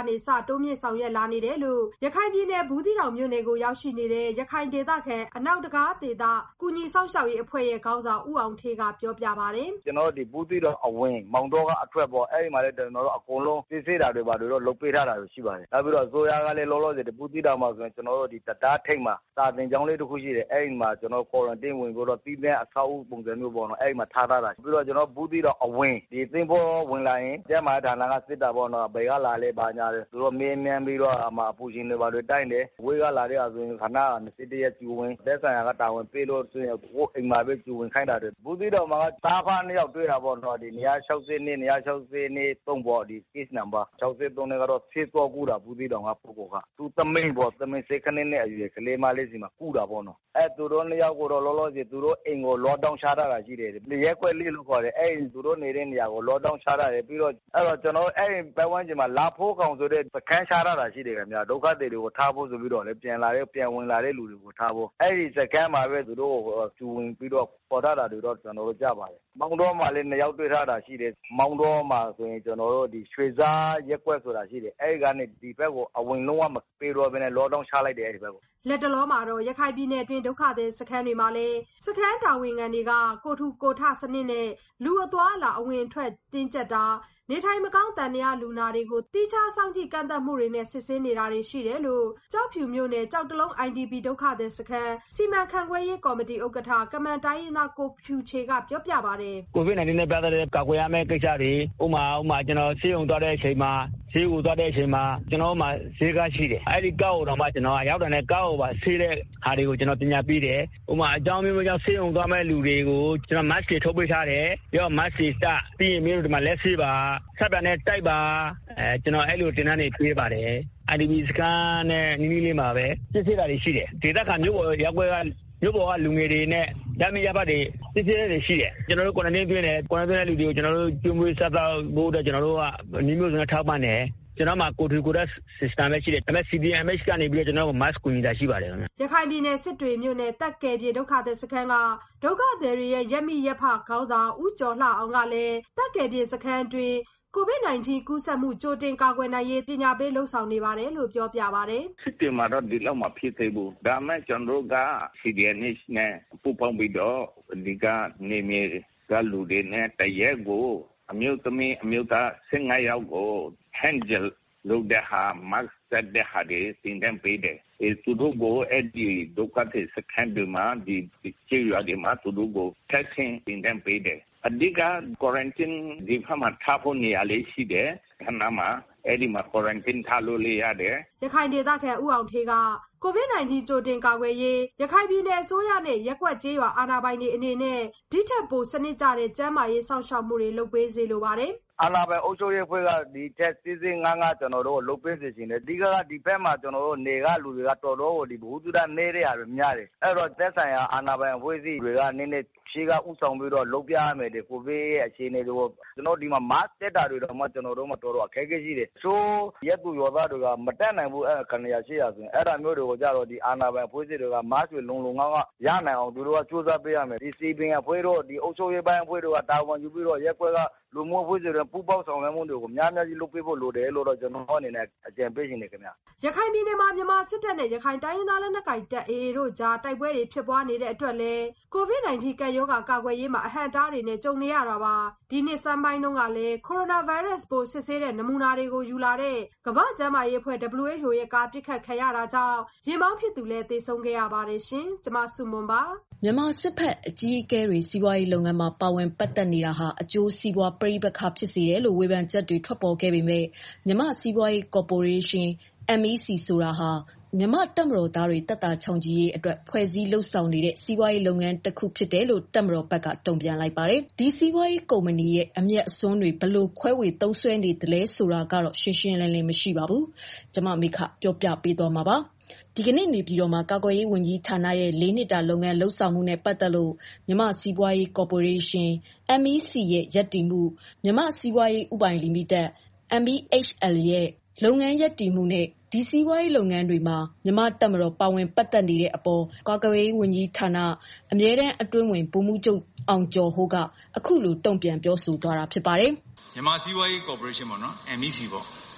တိုးမြင့်ဆောင်ရွက်လာနေတယ်လို့ရခိုင်ပြည်နယ်ဘူးသီးတောင်မြို့နယ်ကိုရောက်ရှိနေတဲ့ရခိုင်ဒေသခံအနောက်တကားဒေသကူညီဆောင်ရှောက်ရေးအဖွဲ့ရဲ့ခေါင်းဆောင်ဦးအောင်ဌေးကပြောပြပါတယ်။ကျွန်တော်တို့ဒီဘူးသီးတောင်အဝင်မောင်တော်ကအထွက်ပေါ်အဲ့ဒီမှာလည်းကျွန်တော်တို့အကုန်လုံးစစ်ဆေးတာတွေပါတို့လုပ်ပေးထားတာရှိပါတယ်။နောက်ပြီးတော့ဇိုယာကလည်းလောလောဆယ်ဒီဘူးသီးတောင်မှာဆိုရင်ကျွန်တော်တို့ဒီတရားထိတ်မှာစာသင်ကျောင်းလေးတစ်ခုရှိတယ်အဲ့ဒီမှာကျွန်တော် quarantine ဝင်ပြီးတော့ပြီးတဲ့အဆောက်အဦပုံစံမျိုးပေါ့နော်အဲ့ဒီမှာထားထားတာပြီးတော့ကျွန်တော်ဘူးသီးတောင်အဝင်ဒီသင်္ဘောဝင်လာရင်ကျမဌာနကစစ်တာပေါ့နော်ဘယ်ကလာလဲဘာညာလဲသူတို့မင်းမြန်ပြီးတော့အမအပူရှင်တွေပါတွေတိုက်တယ်ဝေးကလာတဲ့ဆိုရင်ခဏ၂၁ရက်ကျူဝင်သက်ဆိုင်ရာကတာဝန်ပေးလို့ဆိုရင်ကိုအိမ်မှာပဲကျူဝင်ခိုင်းတာတယ်ဘူးသီးတောင်မှာသားဖားနှစ်ယောက်တွေ့တာပေါ့နော်ဒီone sixtyနှစ်one sixtyနှစ်သုံးပေါ့ဒီ case number sixty-threeနဲ့ကတော့ဆေးတော့ကူတာဘူးသီးတောင်ကပုဂ္ဂိုလ်ကသူသမင်းပေါ့သမင်းစိတ်ခနဲ့နဲ့အရွယ်ကလေးမလေးစီမှာကူတာပေါ့နော်အဲသူတို့နှစ်ယောက်ကိုတော့လောလောဆယ်သူတို့အိမ်ကို lockdown ချထားတာရှိတယ်ရဲကွက်လေးလို့ခေါ်တယ်အဲသူတို့နေတဲ့နေရာကို lockdown ချထားတယ်ပြီးတော့အဲ့တော့ကျွန်တော်အဲ့ပတ်ဝန်းကျင်မှာလာဖို့ကောင်ဆိုတဲ့စခန်းချထားတာရှိတယ်ခင်ဗျာဒုက္ခသည်တွေကိုထားဖို့ဆိုပြီးတော့လည်းပြန်လာတဲ့ပြန်ဝင်လာတဲ့လူတွေကိုထားဖို့အဲ့ဒီစခန်းမှာပဲသူတို့ကျူဝင်ပြီးတော့ပေါ်ထားတာတွေတော့ကျွန်တော်တို့ကြားပါတယ်မောင်တော်မှာလည်းနှစ်ယောက်တွေ့ထားတာရှိတယ်မောင်တော်မှာဆိုရင်ကျွန်တော်တို့ဒီရွှေစားရက်ကွက်ဆိုတာရှိတယ်အဲ့ဒီကနေဒီဘက်ကိုအဝင်လုံးဝမပေးတော့ဘဲနဲ့ lockdown ချလိုက်တယ်အဲ့ဒီဘက်ကိုလက်တလောမှာတော့ရခိုင်ပြည်နယ်အတွင်းဒုက္ခသည်စခန်းတွေမှာလည်းစခန်းတာဝန်ခံတွေကကိုထူကိုထစနစ်နဲ့လူအသွားအလာအဝင်ထွက်တင်းကျပ်တာနေထိုင်မကောင်းတန်ရာလူနာတွေကိုတိကျစောင့်ကြည့်ကန့်သတ်မှုတွေနဲ့စစ်ဆေးနေတာတွေရှိတယ်လို့ကြောက်ဖြူမြို့နယ်ကြောက်တလုံး I D P ဒုက္ခသည်စခန်းစီမံခန့်ခွဲရေးကော်မတီဥက္ကဋ္ဌကမန်တိုင်းရင်းသားကိုဖြူချေကပြောပြပါတယ်။ COVID nineteen နဲ့ပတ်သက်တဲ့ကာကွယ်ရမယ့်ကိစ္စတွေဥမာဥမာကျွန်တော်ဆေးရုံသွားတဲ့အချိန်မှာဈေးကိုသွားတဲ့အချိန်မှာကျွန်တော်မှဈေးကားရှိတယ်အဲ့ဒီကားကိုတော့မှကျွန်တော်ရောက်တဲ့ကားကိုပါဆေးတဲ့ဟာတွေကိုကျွန်တော်ပညာပေးတယ်ဥမာအကြောင်းမျိုးမျိုးကြောင့်ဆေးရုံသွားမဲ့လူတွေကိုကျွန်တော် mask တွေထုတ်ပေးထားတယ်ပြီးတော့ mask တွေစပြီးရင်မျိုးဒီမှာလက်ဆေးပါဆက်ပြန်နဲ့တိုက်ပါအဲကျွန်တော်အဲ့လိုတင်တန်းနေပေးပါတယ် I D P စကန်နဲ့နီးနီးလေးမှာပဲစစ်ဆေးတာတွေရှိတယ်ဒေသခံမျိုးပေါ်ရောက်ွက်ကမြို့ပေါ်ကလူငယ်တွေနဲ့ရမရပတ်တွေစစ်ဆေးတွေရှိတယ်ကျွန်တော်တို့ quarantine တွင်းနဲ့ quarantine တဲ့လူတွေကိုကျွန်တော်တို့ကျွေးမွေးဆက်တော့ဖို့အတွက်ကျွန်တော်တို့ကနီးမျိုးစုံထောက်ပံ့တယ်ကျွန်တော်မှာကိုထူကိုရက် system ပဲရှိတယ်ဒါပေမဲ့ C D M H ကနေပြီးတော့ကျွန်တော်တို့ mask ကိုညီတာရှိပါတယ်ခင်ဗျရခိုင်ပြည်နယ်စစ်တွေမြို့နယ်တက်ကယ်ပြည်ဒုက္ခသည်စခန်းကဒုက္ခသည်တွေရဲ့ရက်မိရက်ဖခေါင်းဆောင်ဦးကျော်လှအောင်ကလည်းတက်ကယ်ပြည်စခန်းတွင်COVID nineteen ကူးစက်မှုကြိုတင်ကာကွယ်နိုင်ရေးပညာပေးလှုပ်ဆောင်နေပါတယ်လို့ပြောပြပါတယ်။စစ်တေမှာတော့ဒီလောက်မှဖြစ်သေးဘူး။ဒါမှကျွန်တော်က C D M H နဲ့ပူးပေါင်းပြီးတော့ဒီကနေမြေကလူတွေနဲ့တရက်ကိုအမျိုးသမီးအမျိုးသားfifteenယောက်ကို hand gel လုပ်တဲ့ဟာ mask ဆက်တဲ့ဟာတွေသင်တန်းပေးတယ်။အဲသူတို့ကိုအဲ့ဒီဒုက္ခသည်စခန်းတွေမှာဒီကျေးရွာတွေမှာသူတို့ကို testing သင်တန်းပေးတယ်။အဓိက quarantine ဒီဖက်မှာထားဖို့နေရာလေးရှိတယ်ခဏမှာအဲ့ဒီမှာ quarantine ထားလို့လေးရတယ်ရခိုင်ဒေသခံဦးအောင်ဌေးက COVID nineteen ကြိုတင်ကာကွယ်ရေးရခိုင်ပြည်နယ်အစိုးရနဲ့ရက်ကွက်ကျေးရွာအာဏာပိုင်တွေအနေနဲ့ဒီထက်ပိုစနစ်ကျတဲ့ကျန်းမာရေးစောင့်ရှောက်မှုတွေလုပ်ပေးစေလိုပါတယ်အာဏာပိုင်အုပ်ချုပ်ရေးအဖွဲ့ကဒီတက်စစ်စစ်ငါးငါးကျွန်တော်တို့လုပ်ပေးစေချင်တယ်ဒီကကဒီဘက်မှာကျွန်တော်တို့နေကလူတွေကတော်တော်ကိုဒီဘုသူဒနေတဲ့ရတယ်များတယ်အဲ့တော့သက်ဆိုင်ရာအာဏာပိုင်အဖွဲ့အစည်းတွေကနည်းနည်းဖြေကဥဆောင်ပြီးတော့လုပ်ပြရမယ်ဒီကိုဗစ်ရဲ့အခြေအနေတွေကိုကျွန်တော်ဒီမှာ mask တက်တာတွေတော့မှကျွန်တော်တို့မတော်တော့အခက်အခဲရှိတယ်ဆိုရက်သူရောသားတွေကမတက်နိုင်ဘူးအဲ့ခဏရရှိရဆိုရင်အဲ့ဒါမျိုးတွေကိုကြတော့ဒီအာဏာပိုင်အဖွဲ့အစည်းတွေက mask တွေလုံလုံငေါငေါရနိုင်အောင်သူတို့ကစူးစမ်းပေးရမယ်ဒီစီပင်အဖွဲ့တို့ဒီအုပ်ချုပ်ရေးပိုင်းအဖွဲ့တို့ကတာဝန်ယူပြီးတော့ရက်ကွက်ကလူမျိုးဖွဲ့တွေပူပေါင်းဆောင်ရွက်မှုတွေကိုများများကြီးလုပ်ပေးဖို့လိုတယ်လို့တော့ကျွန်တော်အနေနဲ့အကြံပေးရှင်နေခင်ဗျရခိုင်ပြည်နယ်မှာမြန်မာစစ်တပ်နဲ့ရခိုင်တိုင်းရင်းသားလက်နက်ကိုင်တပ် A A တို့ကြားတိုက်ပွဲတွေဖြစ်ပွားနေတဲ့အတွက်လည်း COVID nineteen ကပ်ရောဂါကာကွယ်ရေးမှာအဟန့်အတားတွေနဲ့ကြုံနေရတာပါဒီနှစ်စမ်းပိုင်းတုန်းကလည်းကိုရိုနာဗိုင်းရပ်စ်ပိုးစစ်ဆေးတဲ့နမူနာတွေကိုယူလာတဲ့ကမ္ဘာ့ကျန်းမာရေးအဖွဲ့ W H O ရဲ့ကားပစ်ခတ်ခံရတာကြောင့်ရေမောင်းဖြစ်သူလည်းသေဆုံးခဲ့ရပါတယ်ရှင်ကျွန်မစုမွန်ပါမြန်မာစစ်ဖက်အကြီးအကဲတွေစီးပွားရေးလုပ်ငန်းမှာပါဝင်ပတ်သက်နေတာဟာအကျိုးစီးပွားပရိပက္ခဖြစ်စေတယ်လို့ဝေဖန်ချက်တွေထွက်ပေါ်ခဲ့ပေမဲ့မြန်မာစီးပွားရေးကော်ပိုရေးရှင်း M E C ဆိုတာဟာမြန်မာတပ်မတော်သားတွေတပ်သားချောင်ကြီးရေးအတွက်ဖွဲ့စည်းလှုပ်ဆောင်နေတဲ့စီးပွားရေးလုပ်ငန်းတစ်ခုဖြစ်တယ်လို့တပ်မတော်ဘက်ကတုံ့ပြန်လိုက်ပါတယ်။ဒီစီးပွားရေးကုမ္ပဏီရဲ့အမျက်အစွန်းတွေဘလို့ခွဲဝေသုံးစွဲနေတယ်လဲဆိုတာကတော့ရှင်းရှင်းလင်းလင်းမရှိပါဘူး။ကျွန်မမိခပြောပြပေးသွားမှာပါ။ဒီကနေ့နေပြည်တော်မှာကာကွယ်ရေးဝန်ကြီးဌာနရဲ့လေးနှစ်တာလုပ်ငန်းလှုပ်ဆောင်မှုနဲ့ပတ်သက်လို့မြန်မာစီးပွားရေးကော်ပိုရေးရှင်း M E C ရဲ့ရပ်တည်မှုမြန်မာစီးပွားရေးဥပိုင်လီမိတက် M E H L ရဲ့လုပ်ငန်းရပ်တည်မှုနဲ့ဒီစီးပွားရေးလုပ်ငန်းတွေမှာမြန်မာတပ်မတော်ပါဝင်ပတ်သက်နေတဲ့အပေါ်ကာကွယ်ရေးဝန်ကြီးဌာနအမြဲတမ်းအတွင်းဝင်ဗိုလ်မှူးချုပ်အောင်ကျော်ဟိုးကအခုလိုတုံ့ပြန်ပြောဆိုသွားတာဖြစ်ပါတယ်မြန်မာစီးပွားရေးကော်ပိုရေးရှင်းပေါ့နော် M E C ပေါ့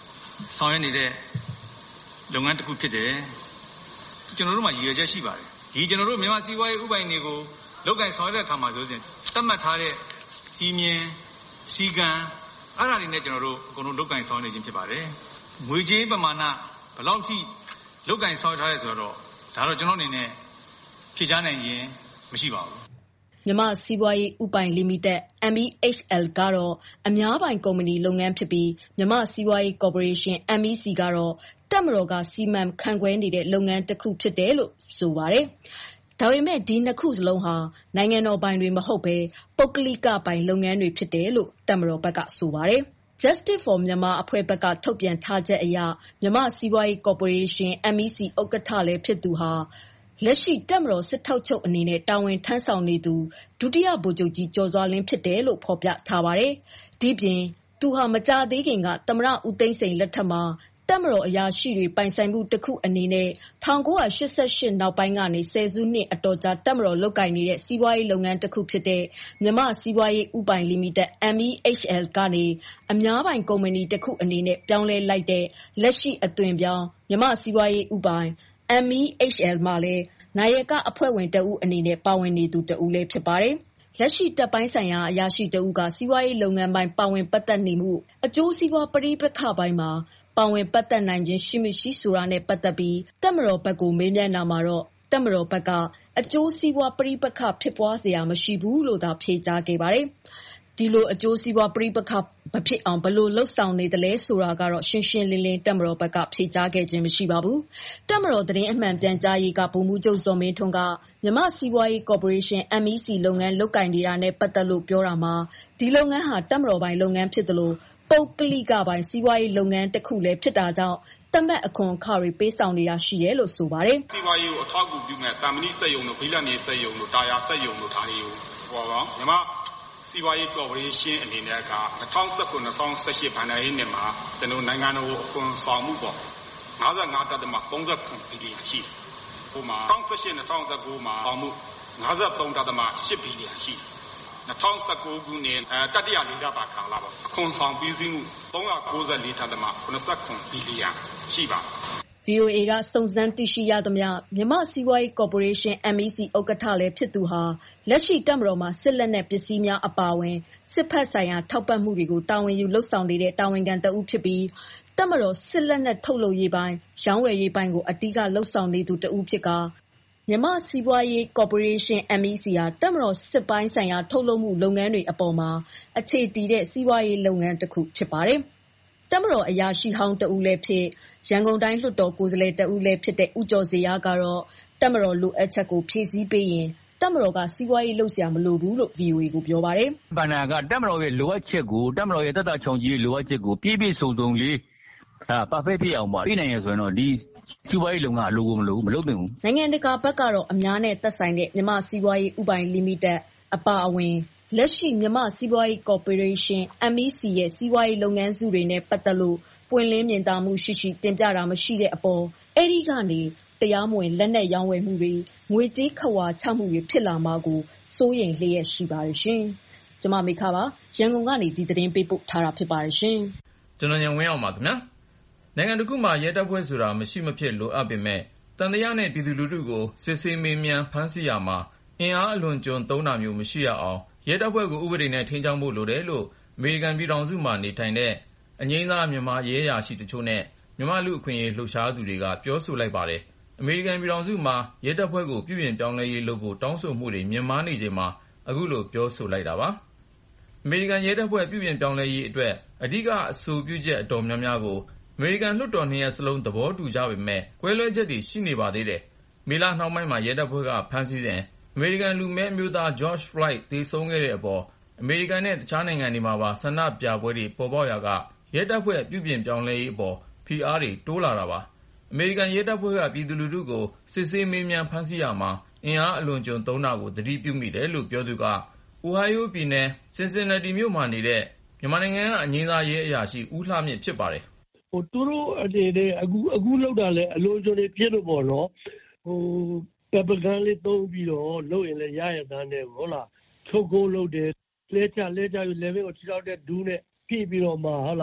ဆောင်ရွက်နေတဲ့လုပ်ငန်းတစ်ခုဖြစ်တယ်ကျွန်တော်တို့မှာရည်ရွယ်ချက်ရှိပါတယ်ဒီကျွန်တော်တို့မြန်မာစီးပွားရေးဥပဒေတွေကိုလုပ်ကိုင်ဆောင်ရွက်တဲ့အခါမှာဆိုရင်သတ်မှတ်ထားတဲ့စီမင်းစီကံအဲ့ဒါတွေနဲ့ကျွန်တော်တို့အကုန်လုံးလုပ်ကိုင်ဆောင်ရွက်နေခြင်းဖြစ်ပါတယ်ငွေကြေးပမာဏဘယ်လောက်ထိလုပ်ကိုင်ဆောင်ရွက်ထားရဲဆိုတော့ဒါတော့ကျွန်တော်အနေနဲ့ဖြေချနိုင်ရင်မရှိပါဘူးမြန်မာစီးပွားရေးဥပိုင်လီမိတက် M E H L ကတော့အများပိုင်ကုမ္ပဏီလုပ်ငန်းဖြစ်ပြီးမြန်မာစီးပွားရေးကော်ပိုရေးရှင်း M E C ကတော့တပ်မတော်ကစီမံခန့်ခွဲနေတဲ့လုပ်ငန်းတစ်ခုဖြစ်တယ်လို့ဆိုပါတယ်။ဒါပေမဲ့ဒီနှစ်ခုစလုံးဟာနိုင်ငံတော်ပိုင်တွေမဟုတ်ဘဲပုဂ္ဂလိကပိုင်လုပ်ငန်းတွေဖြစ်တယ်လို့တပ်မတော်ဘက်ကဆိုပါတယ်။ Justice for Myanmar အဖွဲ့ဘက်ကထုတ်ပြန်ထားချက်အရမြန်မာစီးပွားရေးကော်ပိုရေးရှင်း M E C ဥက္ကဋ္ဌလည်းဖြစ်သူဟာလက်ရှိတပ်မတော်စစ်ထောက်ချုပ်အနေနဲ့တာဝန်ထမ်းဆောင်နေသူဒုတိယဗိုလ်ချုပ်ကြီးကျော်စွာလင်းဖြစ်တယ်လို့ဖော်ပြထားပါတယ်။ဒီပြင်သူဟာမကြာသေးခင်ကသမ္မတဦးသိန်းစိန်လက်ထက်မှာတပ်မတော်အရာရှိတွေပိုင်ဆိုင်မှုတစ်ခုအနေနဲ့၁၉၈၈နောက်ပိုင်းကနေဆယ်စုနှစ်အတော်ကြာတပ်မတော်လုပ်ကိုင်နေတဲ့စီးပွားရေးလုပ်ငန်းတစ်ခုဖြစ်တဲ့မြန်မာစီးပွားရေးဥပိုင်လီမိတက် M E H L ကနေအများပိုင်ကုမ္ပဏီတစ်ခုအနေနဲ့ပြောင်းလဲလိုက်တဲ့လက်ရှိအသွင်ပြောင်းမြန်မာစီးပွားရေးဥပိုင် M E H L မှာလည်းနာယကအဖွဲ့ဝင်တဦးအနေနဲ့ပါဝင်နေသူတဦးလည်းဖြစ်ပါတယ်။လက်ရှိတပ်ပိုင်းဆိုင်ရာအရာရှိတဦးကစီးပွားရေးလုပ်ငန်းပိုင်းပါဝင်ပတ်သက်နေမှုအကျိုးစီးပွားပဋိပက္ခပိုင်းမှာပါဝင်ပတ်သက်နိုင်ခြင်းရှိမရှိဆိုတာနဲ့ပတ်သက်ပြီးတပ်မတော်ဘက်ကိုမေးမြန်းတာမှာတော့တပ်မတော်ဘက်ကအကျိုးစီးပွားပဋိပက္ခဖြစ်ပွားစရာမရှိဘူးလို့သာဖြေကြားခဲ့ပါတယ်။ဒီလိုအကျိုးစီးပွားပဋိပက္ခမဖြစ်အောင်ဘယ်လိုလှုပ်ဆောင်နေသလဲဆိုတာကတော့ရှင်းရှင်းလင်းလင်းတပ်မတော်ဘက်ကဖြေကြားခဲ့ခြင်းမရှိပါဘူး။တပ်မတော်သတင်းအမှန်ပြန်ကြားရေးကဗိုလ်မှူးချုပ်ဇော်မင်းထွန်းကမြန်မာစီးပွားရေးကော်ပိုရေးရှင်း M E C လုပ်ငန်းလုပ်ကိုင်နေတာနဲ့ပတ်သက်လို့ပြောတာမှာဒီလုပ်ငန်းဟာတပ်မတော်ပိုင်လုပ်ငန်းဖြစ်တယ်လို့ပုဂ္ဂလိကပိုင်စီးပွားရေးလုပ်ငန်းတစ်ခုလည်းဖြစ်တာကြောင့်တမတ်အခွန်အခတွေပေးဆောင်နေတာရှိတယ်လို့ဆိုပါတယ်။စီးပွားရေးကိုအထောက်အကူပြုမဲ့တာမဏိစက်ယုံတို့ဘိလတ်နေစက်ယုံတို့တာယာစက်ယုံတို့ဒါတွေကိုဟောပါမြန်မာစီးပွားရေးကော်ပိုရေးရှင်းအနေနဲ့က၂၀၁၉ ၂၀၁၈ဘဏ္ဍာရေးနှစ်မှာကျွန်တော်နိုင်ငံတော်ကိုအခွန်ဆောင်မှုပေါ့၅၅.၃၇ဘီလီယံရှိတယ်။ဟိုမှာ၂၀၁၈ ၂၀၁၉မှာဆောင်မှု၅၃.၈ဘီလီယံရှိတယ်။၂၀၁၉ခုနှစ်တတိယလေးလပါကာလပေါ့အခွန်ဆောင်ပြီးစီးမှု၃၉၄.၇၇ဘီလီယံရှိပါတယ်။ V O A ကစုံစမ်းသိရှိရသမျှမြန်မာစီးပွားရေးကော်ပိုရေးရှင်း M E C ဥက္ကဋ္ဌလည်းဖြစ်သူဟာလက်ရှိတပ်မတော်မှာစစ်လက်နက်ပစ္စည်းများအပါအဝင်စစ်ဖက်ဆိုင်ရာထောက်ပံ့မှုတွေကိုတာဝန်ယူလှုပ်ဆောင်နေတဲ့တာဝန်ခံတဦးဖြစ်ပြီးတပ်မတော်စစ်လက်နက်ထုတ်လုပ်ရေးပိုင်းရောင်းဝယ်ရေးပိုင်းကိုအဓိကလှုပ်ဆောင်နေသူတဦးဖြစ်ကမြန်မာစီးပွားရေးကော်ပိုရေးရှင်း M E C ဟာတပ်မတော်စစ်ပိုင်းဆိုင်ရာထုတ်လုပ်မှုလုပ်ငန်းတွေအပေါ်မှာအခြေတည်တဲ့စီးပွားရေးလုပ်ငန်းတစ်ခုဖြစ်ပါတယ်။တပ်မတော်အရာရှိဟောင်းတဦးလည်းဖြစ်ရန်ကုန်တိုင်းလွှတ်တော်ကိုယ်စားလှယ်တဦးလည်းဖြစ်တဲ့ဦးကျော်ဇေယျကတော့တပ်မတော်လိုအပ်ချက်ကိုဖြည့်ဆည်းပေးရင်တပ်မတော်ကစီးပွားရေးလုပ်စရာမလိုဘူးလို့ V O A ကိုပြောပါတယ်။ဘဏ္ဍာကတပ်မတော်ရဲ့လိုအပ်ချက်ကိုတပ်မတော်ရဲ့တပ်သားချုပ်ကြီးလိုအပ်ချက်ကိုပြည့်ပြည့်စုံစုံလေးအာ perfect ဖြစ်အောင်ပေါ့ပြီးနိုင်ရဆိုရင်တော့ဒီစီးပွားရေးလုပ်ငန်းအလိုကိုမလိုဘူးမလုပ်သင့်ဘူး။နိုင်ငံတကာဘက်ကတော့အများနဲ့သက်ဆိုင်တဲ့မြန်မာစီးပွားရေးဥပိုင်လီမိတက်အပါအဝင်လက်ရှိမြန်မာစီးပွားရေးကော်ပိုရေးရှင်း M E C ရဲ့စီးပွားရေးလုပ်ငန်းစုတွေနဲ့ပတ်သက်လို့ပွင့်လင်းမြင်သာမှုရှိရှိတင်ပြတာမရှိတဲ့အပေါ်အဲဒီကနေတရားမဝင်လက်နက်ရောင်းဝယ်မှုတွေငွေကြေးခဝါချမှုတွေဖြစ်လာမှာကိုစိုးရိမ်လျက်ရှိပါတယ်ရှင်။ကျွန်မမေခပါရန်ကုန်ကနေဒီသတင်းပေးပို့ထားတာဖြစ်ပါတယ်ရှင်။ကျွန်တော်ညံဝင်းအောင်ပါခင်ဗျာ။နိုင်ငံတစ်ခုမှာရဲတပ်ဖွဲ့ဆိုတာမရှိမဖြစ်လိုအပ်ပေမဲ့တန်တရားနဲ့ပြည်သူလူထုကိုစစ်ဆေးမေးမြန်းဖမ်းဆီးရမှာအင်အားအလွန်ကျွံသုံးတာမျိုးမရှိရအောင်ရဲတပ်ဖွဲ့ကိုဥပဒေနဲ့ထိန်းကျောင်းဖို့လိုတယ်လို့အမေရိကန်ပြည်ထောင်စုမှာနေထိုင်တဲ့အငြိမ်းစားမြန်မာရဲအရာရှိတချို့နဲ့မြန်မာလူ့အခွင့်အရေးလှုပ်ရှားသူတွေကပြောဆိုလိုက်ပါတယ်။အမေရိကန်ပြည်ထောင်စုမှာရဲတပ်ဖွဲ့ကိုပြုပြင်ပြောင်းလဲရေးလုပ်ဖို့တောင်းဆိုမှုတွေမြင့်မားနေချိန်မှာအခုလိုပြောဆိုလိုက်တာပါ။အမေရိကန်ရဲတပ်ဖွဲ့ပြုပြင်ပြောင်းလဲရေးအတွက်အဓိကအဆိုပြုချက်အတော်များများကိုအမေရိကန်လွှတ်တော်နှစ်ရပ်စလုံးသဘောတူကြပေမဲ့ကွဲလွဲချက်တွေရှိနေပါသေးတယ်။မေလနှောင်းပိုင်းမှာရဲတပ်ဖွဲ့ကဖမ်းဆီးစဉ်အမေရိကန်လူမည်းအမျိုးသား George Floyd သေဆုံးခဲ့တဲ့အပေါ်အမေရိကန်နဲ့တခြားနိုင်ငံတွေမှာပါဆန္ဒပြပွဲတွေပေါ်ပေါက်ရာကရဲတပ်ဖွဲ့ပြုပြင်ပြောင်းလဲရေးအပေါ်ဖိအားတွေတိုးလာတာပါ။အမေရိကန်ရဲတပ်ဖွဲ့ကပြည်သူလူထုကိုစစ်ဆေးမေးမြန်းဖမ်းဆီးရမှာအင်အားအလွန်ကျွံသုံးတာကိုသတိပြုမိတယ်လို့ပြောသူကအိုဟိုင်းယိုပြည်နယ်ဆင်ဆင်နတီမြို့မှာနေတဲ့မြန်မာနိုင်ငံကအငြိမ်းစားရဲအရာရှိဦးလှမြင့်ဖြစ်ပါတယ်။ဟိုသူတို့အနေနဲ့အခုအခုလောက်တာလဲအလွန်ကျွံနေဖြစ်လို့ပေါ့နော်။ဟိုပပကန်းလေးသုံးပြီးတော့လုပ်ရင်လည်းရရတဲ့နဲ့ဟုတ်လားချုပ်ကိုလုပ်တယ်လဲချလဲချပြီး level ကိုခြေထောက်တဲ့ဒူးနဲ့ပြည့်ပြီးတော့မှဟုတ်လား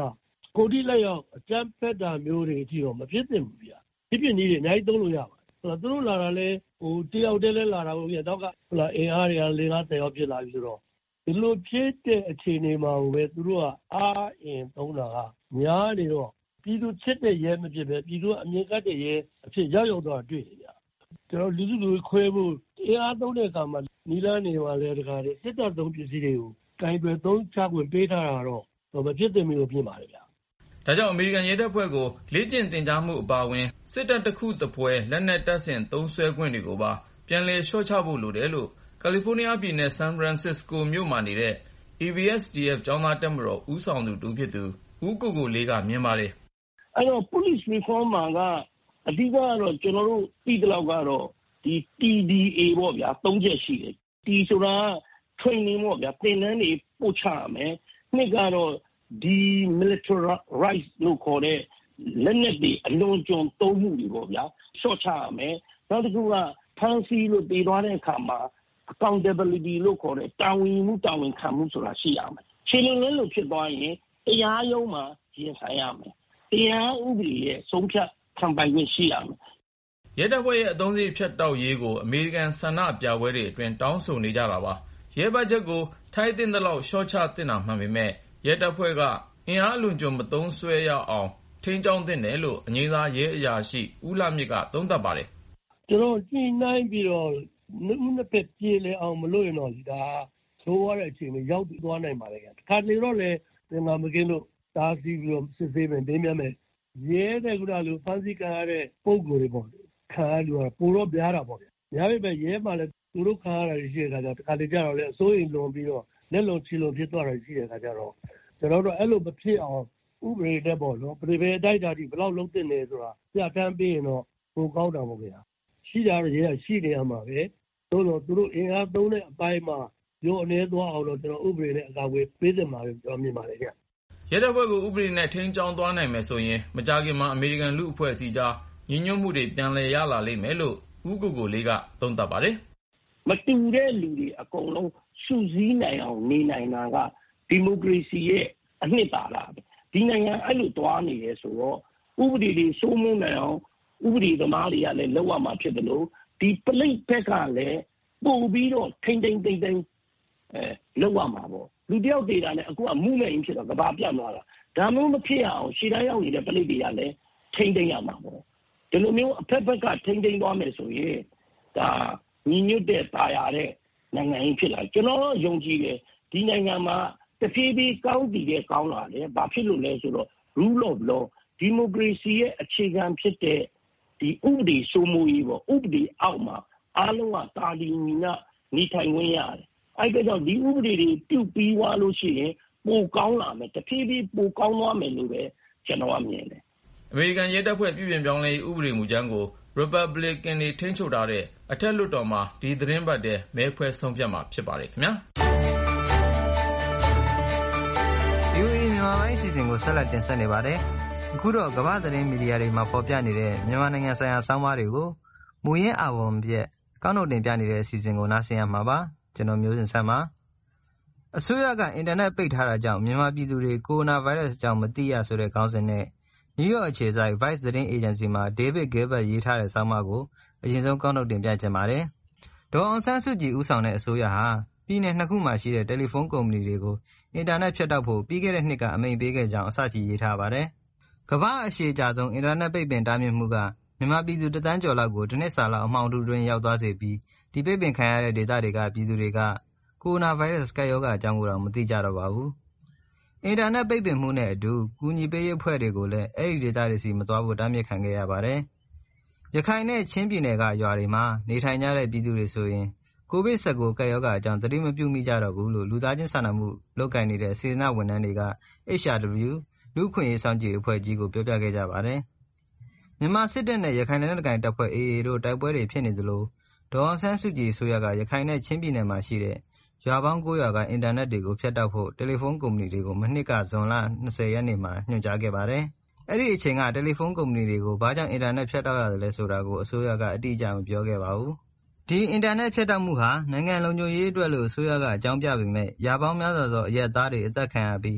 ကိုတိလက်ရောက်အကြမ်းဖက်တာမျိုးတွေအထိတော့မဖြစ်သင့်ဘူးဗျာဖြစ်ဖြစ်နည်းတွေအများကြီးသုံးလို့ရပါတယ်သူတို့လာတာလဲဟိုတယောက်တည်းလဲလာတာဟုတ်ပြီတော့ကဟိုလာအင်အားတွေကလေးငါးဆယ်ယောက်ဖြစ်လာပြီဆိုတော့ဒီလိုဖြစ်တဲ့အခြေအနေမှာပဲသူတို့ကအားအင်သုံးတာကများနေတော့ပြည်သူချစ်တဲ့ရဲမဖြစ်ပဲပြည်သူကအမြင်ကတ်တဲ့ရဲအဖြစ်ရောက်ရောက်တော့တွေ့နေကြကျွန်တော်လူစုလူခွဲဖို့အင်အားသုံးတဲ့အခါမှာနီလာနေပါလဲတကားတွေစစ်တပ်သုံးပစ္စည်းတွေကိုကင်တွေသုံးချခွင့်ပေးထားတာတော့မဖြစ်သင့်ဘူးလို့ပြင်ပါတယ်ဗျာဒါကြောင့်အမေရိကန်ရဲတပ်ဖွဲ့ကိုလေ့ကျင့်သင်ကြားမှုအပါအဝင်စစ်တပ်တစ်ခုတစ်ပွဲလက်နက်တပ်ဆင်သုံးစွဲခွင့်တွေကိုပါပြန်လည်လျှော့ချဖို့လိုတယ်လို့ကယ်လီဖိုးနီးယားပြည်နယ်ဆန်ဖရန်စစ္စကိုမြို့မှာနေတဲ့ A B S D F ကျောင်းသားတပ်မတော်ဦးဆောင်သူတူဖြစ်သူဦးကိုကိုလေးကမြင်ပါတယ်အဲ့တော့ police reform မှာကအဓိကကတော့ကျွန်တော်တို့သိတဲ့လောက်ကတော့ဒီ T D A ပေါ့ဗျာသုံးချက်ရှိတယ် T ဆိုတာ training ပေါ့ဗျာသင်တန်းတွေပို့ချရမယ်နှစ်ကတော့ဒီ militarize လို့ခေါ်တဲ့လက်နက်တွေအလွန်ကျွံသုံးမှုတွေပေါ့ဗျာရှော့ချရမယ်နောက်တစ်ခုကဖန်စီလို့တည်သွားတဲ့အခါမှာ accountability လို့ခေါ်တဲ့တာဝန်မှုတာဝန်ခံမှုဆိုတာရှိရမယ်ခြေလင်းလင်းလို့ဖြစ်သွားရင်တရားရုံးမှာရင်ဆိုင်ရမယ်တရားဥပဒေရဲ့ဆုံးဖြတ်ခံပိုင်ခွင့်ရှိရမယ်ရဲတပ်ဖွဲ့ရဲ့အသုံးစရိတ်ဖြတ်တောက်ရေးကိုအမေရိကန်ဆန္ဒပြပွဲတွေအတွင်းတောင်းဆိုနေကြတာပါရဲဘတ်ဂျက်ကိုထိုက်တဲ့လောက်ရှော့ချသင့်တာမှန်ပေမဲ့ရဲတပ်ဖွဲ့ကအင်အားအလွန်ကျွံမသုံးစွဲရအောင်ထိန်းကျောင်းသင့်တယ်လို့အငြိမ်းစားရဲအရာရှိဦးလှမြင့်ကသုံးသပ်ပါတယ်ကျွန်တော်ညှိနှိုင်းပြီးတော့နှစ်ဦးနှစ်ဖက်ပြေလည်အောင်မလုပ်ရင်တော့ဒီဒါဆိုးရတဲ့အချိန်မှာရောက်သွားနိုင်ပါလေ။ခါလေတော့လေသင်္ကာမကင်းလို့တားဆီးပြီးတော့စစ်ဆေးမယ်ဒင်းမြတ်မယ်ရဲတဲ့ကုလားလို့ဖန်ဆီးခံရတဲ့ပုံကိုယ်တွေပေါ့ခံရလို့ပိုတော့ပြားတာပေါ့ဗျာ။ညာပဲရဲမှလည်းသူတို့ခံရတာရှိတဲ့အခါကျတော့တခါလေကြတော့လေအစိုးရလွန်ပြီးတော့လက်လုံချီလုံဖြစ်သွားတာရှိတဲ့အခါကျတော့ကျွန်တော်တို့အဲ့လိုမဖြစ်အောင်ဥပဒေတက်ပေါ့နော်ပြည်ပြည်တိုက်တာဒီဘယ်လောက်လုံးတင်နေဆိုတာပြဋ္ဌာန်းပေးရင်တော့ပိုကောင်းတာပေါ့ဗျာရှိကြတော့ရဲရှိနေရမှာပဲတို့တော့သူတို့အင်အားသုံးတဲ့အပိုင်းမှာရုံအနေသွားအောင်တော့ကျွန်တော်ဥပဒေနဲ့အကာအကွယ်ပေးသင့်ပါတယ်ကျွန်တော်မြင်ပါတယ်ခင်ဗျရဲတပ်ဖွဲ့ကိုဥပဒေနဲ့ထိန်းကျောင်းသွားနိုင်မယ်ဆိုရင်မကြာခင်မှာအမေရိကန်လူအဖွဲ့အစည်းကြားညီညွတ်မှုတွေပြန်လည်ရလာလိမ့်မယ်လို့ဦးကိုကိုလေးကသုံးသပ်ပါတယ်မတူတဲ့လူတွေအကုန်လုံးစုစည်းနိုင်အောင်နေနိုင်တာကဒီမိုကရေစီရဲ့အနှစ်သာရပဲဒီနိုင်ငံအဲ့လိုတွားနေရဲဆိုတော့ဥပဒေတွေစိုးမိုးနိုင်အောင်ဥပဒေသမားတွေကလည်းလောက်ရမှာဖြစ်တယ်လို့ဒီပလိတ်ဘက်ကလည်းပို့ပြီးတော့ထိမ့်ထိမ့်ထိမ့်ထိမ့်အဲလောက်ရမှာပေါ့လူတယောက်သေးတာနဲ့အခုကမူးမဲ့ရင်ဖြစ်တော့ကဘာပြတ်သွားတာဒါမျိုးမဖြစ်အောင်ရှေ့တိုင်းရောက်နေတဲ့ပလိတ်တွေကလည်းထိမ့်ထိမ့်ရမှာပေါ့ဒီလိုမျိုးအဖက်ဖက်ကထိမ့်ထိမ့်သွားမယ်ဆိုရင်ဒါညီညွတ်တဲ့ပါရတဲ့နိုင်ငံကြီးဖြစ်လာကျွန်တော်ယုံကြည်တယ်ဒီနိုင်ငံမှာတဖြည်းဖြည်းကောင်းတည်တဲ့ကောင်းလာတယ်ဘာဖြစ်လို့လဲဆိုတော့ rule of law ဒီမိုကရေစီရဲ့အခြေခံဖြစ်တဲ့ဒီဥပဒေစိုးမိုးရေးပေါ့ဥပဒေအောက်မှာအားလုံးကတာလီညီနာနေထိုင်ခွင့်ရတယ်အဲ့ဒါကြောင့်ဒီဥပဒေတွေပြုပြီးသွားလို့ရှိရင်ပိုကောင်းလာမယ်တဖြည်းဖြည်းပိုကောင်းသွားမယ်လို့ပဲကျွန်တော်ကမြင်တယ်အမေရိကန်ရဲတပ်ဖွဲ့ပြည်ပြင်ပြောင်းလဲရေးဥပဒေမူကြမ်းကို Republican တွေထိန်းချုပ်ထားတဲ့အထက်လွှတ်တော်မှာဒီသတင်းပတ်ထဲမဲခွဲဆုံးဖြတ်မှာဖြစ်ပါတယ်ခင်ဗျာဗီအိုအေ မြန်မာပိုင်းအစီအစဉ်ကိုဆက်လက်တင်ဆက်နေပါတယ်။အခုတော့ကမ္ဘာသတင်းမီဒီယာတွေမှာဖော်ပြနေတဲ့မြန်မာနိုင်ငံဆိုင်ရာဆောင်းပါးတွေကိုမူရင်းအာဝံပြက်ကောက်နှုတ်တင်ပြနေတဲ့အစီအစဉ်ကိုနားဆင်ရမှာပါ။ကျွန်တော်မျိုးစင်ဆက်ပါ။အစိုးရကအင်တာနက်ပိတ်ထားတာကြောင့်မြန်မာပြည်သူတွေကိုရိုနာဗိုင်းရပ်စ်အကြောင်းမသိရဆိုတဲ့ခေါင်းစဉ်နဲ့နယူးယောက်အခြေစိုက် Vice သတင်းအေဂျင်စီမှာ David Gilbert ရေးထားတဲ့ဆောင်းပါးကိုအရင်ဆုံးကောက်နှုတ်တင်ပြချင်ပါတယ်။ဒေါ်အောင်ဆန်းစုကြည်ဦးဆောင်တဲ့အစိုးရဟာပြည်နယ်နှစ်ခုမှာရှိတဲ့တယ်လီဖုန်းကုမ္ပဏီတွေကိုအင်တာနက်ဖြတ်တောက်ဖို့ပြီးခဲ့တဲ့နှစ်ကအမိန့်ပေးခဲ့ကြောင်းအစရှိရေးထားပါတယ်။ကမ္ဘာအရှည်ကြာဆုံးအင်တာနက်ပိတ်ပင်တားမြစ်မှုကမြန်မာပြည်သူတသန်းကျော်လောက်ကိုတစ်နှစ်စာလောက်အမှောင်တူတွင်ရောက်သွားစေပြီးဒီပိတ်ပင်ခံရတဲ့ဒေသတွေကပြည်သူတွေကကိုရိုနာဗိုင်းရပ်စ်ကပ်ရောဂါအကြောင်းကိုတော့မသိကြတော့ပါဘူး။အင်တာနက်ပိတ်ပင်မှုနဲ့အတူကူညီပေးရေးအဖွဲ့တွေကိုလည်းအဲ့ဒီဒေသတွေစီမသွားဖို့တားမြစ်ခံခဲ့ရပါတယ်။ရခိုင်နဲ့ချင်းပြည်နယ်ကရွာတွေမှာနေထိုင်ကြတဲ့ပြည်သူတွေဆိုရင်ကိုဗစ် ၁၉ ကပ်ရောဂါအကြောင်းသတိမပြုမိကြတော့ဘူးလို့လူသားချင်းစာနာမှုလုပ်ကိုင်နေတဲ့စေတနာဝန်ထမ်းတွေက H R W လူ့အခွင့်အရေးစောင့်ကြည့်အဖွဲ့ကြီးကိုပြောပြခဲ့ကြပါတယ်။မြန်မာစစ်တပ်နဲ့ရခိုင်လက်နက်ကိုင်တပ်ဖွဲ့ A A တို့တိုက်ပွဲတွေဖြစ်နေသလိုဒေါ်အောင်ဆန်းစုကြည်အစိုးရကရခိုင်နဲ့ချင်းပြည်နယ်မှာရှိတဲ့ရွာပေါင်းကိုးရွာကအင်တာနက်တွေကိုဖျက်တောက်ဖို့တယ်လီဖုန်းကုမ္ပဏီတွေကိုမနှစ်ကဇွန်လ၂၀ရက်နေ့မှာညွှန်ကြားခဲ့ပါတယ်။အဲ့ဒီအချိန်ကတယ်လီဖုန်းကုမ္ပဏီတွေကိုဘာကြောင့်အင်တာနက်ဖျက်တောက်ရတယ်လဲဆိုတာကိုအစိုးရကအတိအကျမပြောခဲ့ပါဘူး။ဒီအင်တာနက်ဖြတ်တောက်မှုဟာနိုင်ငံလုံခြုံရေးအတွက်လို့အစိုးရကအကြောင်းပြပေမဲ့ရာပေါင်းများစွာသောအရက်သားတွေအသက်ခံရပြီး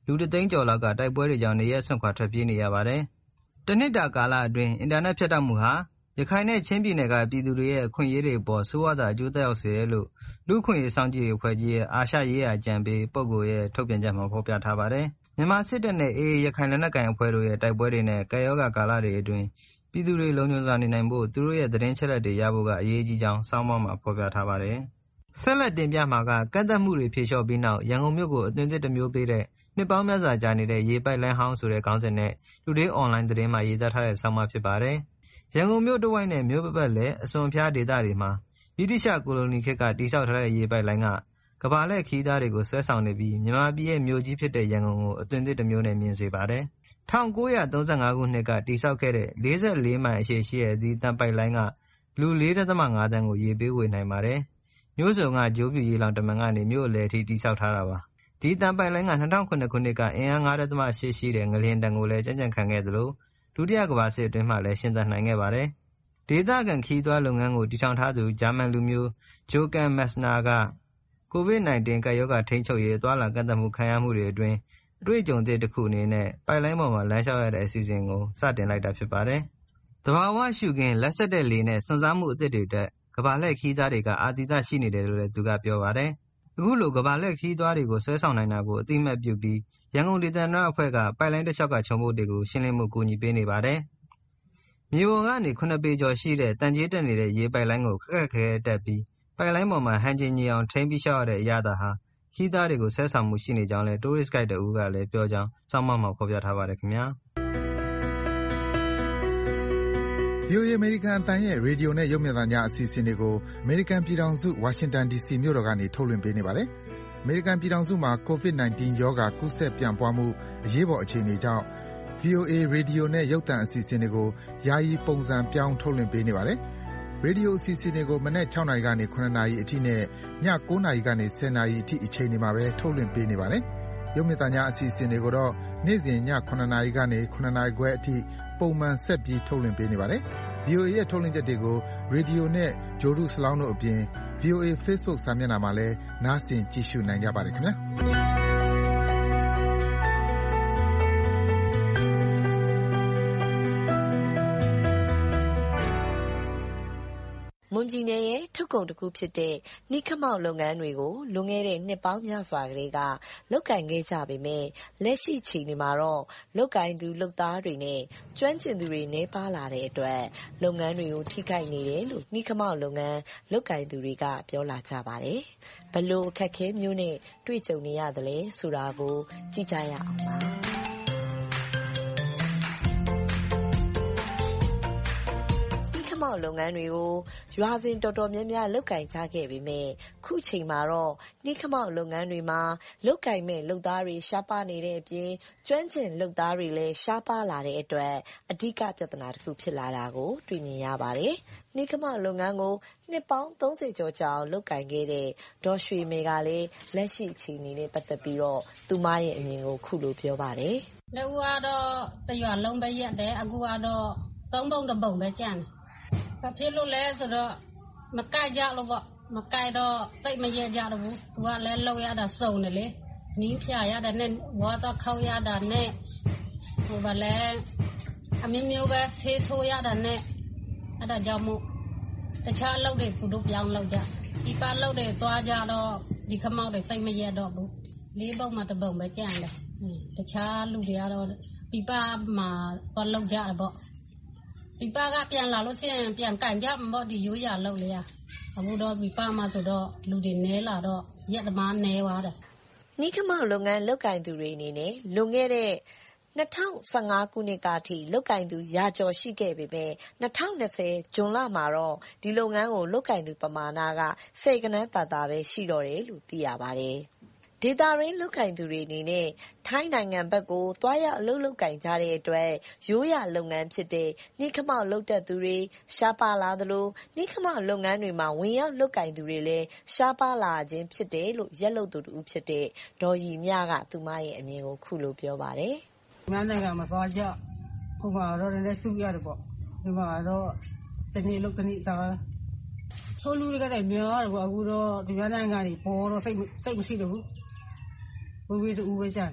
လူတစ်သိန်းကျော်လောက်ကတိုက်ပွဲတွေကြောင့်နေရက်ဆွန့်ခွာထွက်ပြေးနေရပါတယ်။တနှစ်တာကာလအတွင်းအင်တာနက်ဖြတ်တောက်မှုဟာရခိုင်နဲ့ချင်းပြည်နယ်ကပြည်သူတွေရဲ့အခွင့်အရေးတွေအပေါ်ဆိုးဝါးစွာအကျိုးသက်ရောက်စေတယ်လို့လူ့အခွင့်အရေးစောင့်ကြည့်ရေးအဖွဲ့ကြီးရဲ့အာရှရေးရာအကြံပေးပုဂ္ဂိုလ်ရဲ့ထုတ်ပြန်ချက်မှာဖော်ပြထားပါတယ်။မြန်မာစစ်တပ်နဲ့ အေအေ ရခိုင်လက်နက်ကိုင်အဖွဲ့တို့ရဲ့တိုက်ပွဲတွေနဲ့ကပ်ရောဂါကာလတွေအတွင်းပြည်သူတွေလုံခြုံစွာနေနိုင်ဖို့သူတို့ရဲ့သတင်းချက်လက်တွေရဖို့ကအရေးကြီးကြောင်းစောင့်မမှာဖော်ပြထားပါတယ်။ဆက်လက်တင်ပြမှာကကန့်သတ်မှုတွေဖြေလျှော့ပြီးနောက်ရန်ကုန်မြို့ကိုအသွင်သစ်တစ်မျိုးပေးတဲ့နှစ်ပေါင်းများစွာကြာနေတဲ့ရေပိုက်လမ်းဟောင်းဆိုတဲ့ခေါင်းစဉ်နဲ့လူတွေအွန်လိုင်းသတင်းမှာရေးသားထားတဲ့ဆောင်းပါးဖြစ်ပါတယ်။ရန်ကုန်မြို့တစ်ဝိုက်နဲ့မြို့ပတ်ပတ်လည်အစွန်ဖျားဒေသတွေမှာဗြိတိရှကိုလိုနီခေတ်ကတိစောက်ထားတဲ့ရေပိုက်လိုင်းကကမ္ဘာလှည့်ခရီးသားတွေကိုဆွဲဆောင်နေပြီးမြန်မာပြည်ရဲ့မြို့ကြီးဖြစ်တဲ့ရန်ကုန်ကိုအသွင်သစ်တစ်မျိုးနဲ့မြင်စေပါတယ်။၁၉၃၅ခုနှစ်ကတိစောက်ခဲ့တဲ့၄၄မိုင်အရှည်ရှိတဲ့ဒီတန်ပိုက်လိုင်းကလူ ၄.၅ သန်းကိုရေပေးဝေနိုင်ပါတယ်။မြို့စုံကဂျိုးပြူရေလောင်တမန်ကနေမြို့အလယ်ထိတိစောက်ထားတာပါ။ဒီတန်ပိုက်လိုင်းက၂၀၀၇ခုနှစ်ကအင်အား ၅.၈ ရှိတဲ့ငလျင်တံကိုလည်းကြံ့ကြံ့ခံခဲ့သလိုဒုတိယကမ္ဘာစစ်အတွင်းမှာလည်းရှင်သန်နိုင်ခဲ့ပါတယ်။ဒေသခံခရီးသွားလုပ်ငန်းကိုတည်ထောင်ထားသူဂျာမန်လူမျိုးဂျိုကန်မက်စနာကကိုဗစ် ၁၉ ကပ်ရောဂါထိန်းချုပ်ရေးသွားလာကန့်သတ်မှုခံရမှုတွေအတွင်းအတွေ့အကြုံသစ်တစ်ခုအနေနဲ့ပိုက်လိုင်းပေါ်မှာလမ်းလျှောက်ရတဲ့အစီအစဉ်ကိုစတင်လိုက်တာဖြစ်ပါတယ်။သဘာဝရှုခင်းလက်ဆက်တဲ့လေနဲ့စွန့်စားမှုအသစ်တွေအတွက်ကမ္ဘာလှည့်ခရီးသားတွေကအာသီသရှိနေတယ်လို့လည်းသူကပြောပါတယ်။အခုလိုကမ္ဘာလှည့်ခရီးသွားတွေကိုဆွဲဆောင်နိုင်တာကိုအသိအမှတ်ပြုပြီးရန်ကုန်ဒေသန္တရအဖွဲ့ကပိုက်လိုင်းတစ်လျှောက်ကခြုံဖို့တွေကိုရှင်းလင်းမှုကူညီပေးနေပါတယ်။မြေပေါ်ကနေခုနှစ်ပေကျော်ရှိတဲ့တန်ကြေးတက်နေတဲ့ရေပိုက်လိုင်းကိုခက်ခက်ခဲခဲတက်ပြီးပိုက်လိုင်းပေါ်မှာဟန်ချင်ညီအောင်ထိန်းပြီးလျှောက်ရတဲ့အရာသာဟာခီးသားတွေကိုဆွဲဆောင်မှုရှိနေကြောင်းလဲ Tourist Guide တဦးကလည်းပြောကြောင်းစောင့်မမှာဖော်ပြထားပါတယ်ခင်ဗျာဗီအိုအေ အမေရိကန်အသံရဲ့ရေဒီယိုနဲ့ရုပ်မြင်သံကြားအစီအစဉ်တွေကိုအမေရိကန်ပြည်ထောင်စုဝါရှင်တန် ဒီ စီ မြို့တော်ကနေထုတ်လွှင့်ပေးနေပါတယ်။အမေရိကန်ပြည်ထောင်စုမှာ ကိုဗစ် ၁၉ ရောဂါကူးစက်ပြန့်ပွားမှုအရေးပေါ်အခြေအနေကြောင့် ဗီအိုအေ ရေဒီယိုနဲ့ရုပ်သံအစီအစဉ်တွေကိုယာယီပုံစံပြောင်းထုတ်လွှင့်ပေးနေပါတယ်။ရေဒီယိုအစီအစဉ်တွေကိုမနက်၆နာရီကနေ၇နာရီအထိနဲ့ည၉နာရီကနေ၁၀နာရီအထိအချိန်တွေမှာပဲထုတ်လွှင့်ပေးနေပါတယ်။ရုပ်မြင်သံကြားအစီအစဉ်တွေကိုတော့နေ့စဉ်ည၇နာရီကနေ၇နာရီခွဲအထိပုံမှန်ဆက်ပြီးထုတ်လွှင့်ပေးနေပါတယ်။ ဗီအိုအေ ရဲ့ထုတ်လွှင့်ချက်တွေကိုရေဒီယိုနဲ့ဂျိုဒုစလောင်းတို့အပြင် ဗီအိုအေ Facebook စာမျက်နှာမှာလည်းနားဆင်ကြည့်ရှုနိုင်ကြပါတယ်ခင်ဗျာမွန်ပြည်နယ်ရဲ့ထုတ်ကုန်တစ်ခုဖြစ်တဲ့နှီးခမောက်လုပ်ငန်းတွေကိုလွန်ခဲ့တဲ့နှစ်ပေါင်းများစွာကလေးကလုပ်ကိုင်ခဲ့ကြပေမဲ့လက်ရှိချိန်ဒီမှာတော့လုပ်ကိုင်သူလုပ်သားတွေနဲ့ကျွမ်းကျင်သူတွေနှဲပါလာတဲ့အတွက်လုပ်ငန်းတွေကိုထိခိုက်နေတယ်လို့နှီးခမောက်လုပ်ငန်းလုပ်ကိုင်သူတွေကပြောလာကြပါတယ်။ဘလို့အခက်ခဲမျိုးနဲ့တွေ့ကြုံနေရတယ်လဲဆိုတာကိုကြည့်ကြရအောင်ပါ။လုပ်ငန်းတွေကိုရွာစဉ်တော်တော်များများလုပ်ကင်ကြခဲ့ပေမဲ့ခုချိန်မှာတော့နှီးခမောက်လုပ်ငန်းတွေမှာလုပ်ကင်မဲ့လုပ်သားတွေရှားပါနေတဲ့အပြင်ကျွမ်းကျင်လုပ်သားတွေလည်းရှားပါလာတဲ့အတွက်အဓိကပြဿနာတစ်ခုဖြစ်လာတာကိုတွေ့မြင်ရပါတယ်။နှီးခမောက်လုပ်ငန်းကိုနှစ်ပေါင်းသုံးဆယ်ကျော်ကြာလုပ်ကင်ခဲ့တဲ့ဒေါ်ရွှေမေကလည်းလက်ရှိအခြေအနေနဲ့ပတ်သက်ပြီးတော့သူမရဲ့အမြင်ကိုခုလိုပြောပါတယ်။လက်ဦးကတော့တရွာလုံးပဲရက်တယ်အခုကတော့သုံးပုံတစ်ပုံပဲကျန်တယ်ဘာဖြစ်လို့လဲဆိုတော့မကိုက်ကြလို့ပေါ့မကိုက်တော့တိတ်မရကြတော့ဘူးသူကလည်းလောက်ရတာစုံတယ်လေနီးဖြာရတာနဲ့ဝါတော့ခေါရတာနဲ့ဟိုဘာလဲအမျိုးမျိုးပဲဆေးဆိုးရတာနဲ့အဲ့ဒါကြောင့်မို့တခြားလောက်တွေသူတို့ပြောင်းလောက်ကြဒီပါလောက်တွေသွားကြတော့ဒီခမောက်တွေစိတ်မရတော့ဘူးလေးပုံမှာတစ်ပုံပဲကြံတယ်တခြားလူတွေကတော့ပြပမှာသွားလောက်ကြတယ်ပေါ့ပြပကပြန်လာလို့ရှိရင်ပြန်ကန်ကြမှာပေါ့ဒီရိုးရလောက်လေအခုတော့ပြပမှာဆိုတော့လူတွေနဲလာတော့ရက်သမားနဲသွားတယ်နှီးခမောက်လုပ်ငန်းလုပ်ကင်သူတွေအနေနဲ့လွန်ခဲ့တဲ့၂၀၁၅ခုနှစ်ကအထိလုပ်ကင်သူရာကျော်ရှိခဲ့ပေမဲ့၂၀၂၀ဇွန်လမှာတော့ဒီလုပ်ငန်းကိုလုပ်ကင်သူပမာဏကဆယ်ကနန်းသာသာပဲရှိတော့တယ်လို့သိရပါတယ်ဒေတာရင်းလုပ်ကင်သူတွေအနေနဲ့ထိုင်းနိုင်ငံဘက်ကိုသွားရောက်အလုပ်လုပ်ကင်ကြတဲ့အတွက်ရိုးရလုပ်ငန်းဖြစ်တဲ့နှီးခမောက်လုပ်တတ်သူတွေရှားပါလာသလိုနှီးခမောက်လုပ်ငန်းတွေမှာဝင်ရောက်လုပ်ကင်သူတွေလည်းရှားပါလာခြင်းဖြစ်တယ်လို့ရက်လုပ်သူတူဖြစ်တဲ့ဒေါ်ရီမြကသူမရဲ့အမြင်ကိုခုလိုပြောပါတယ်။မြန်မာနိုင်ငံမှာသွားကြဟိုမှာတော့လည်းစုရတယ်ပေါ့ဒီမှာတော့တနေ့လုပ်တနေ့စားထိုးလူတွေကလည်းများတယ်ပေါ့အခုတော့ဒီမြန်မာနိုင်ငံကြီးပေါ်တော့စိတ်စိတ်မရှိတော့ဘူးဝေဝေတူပဲကြတယ်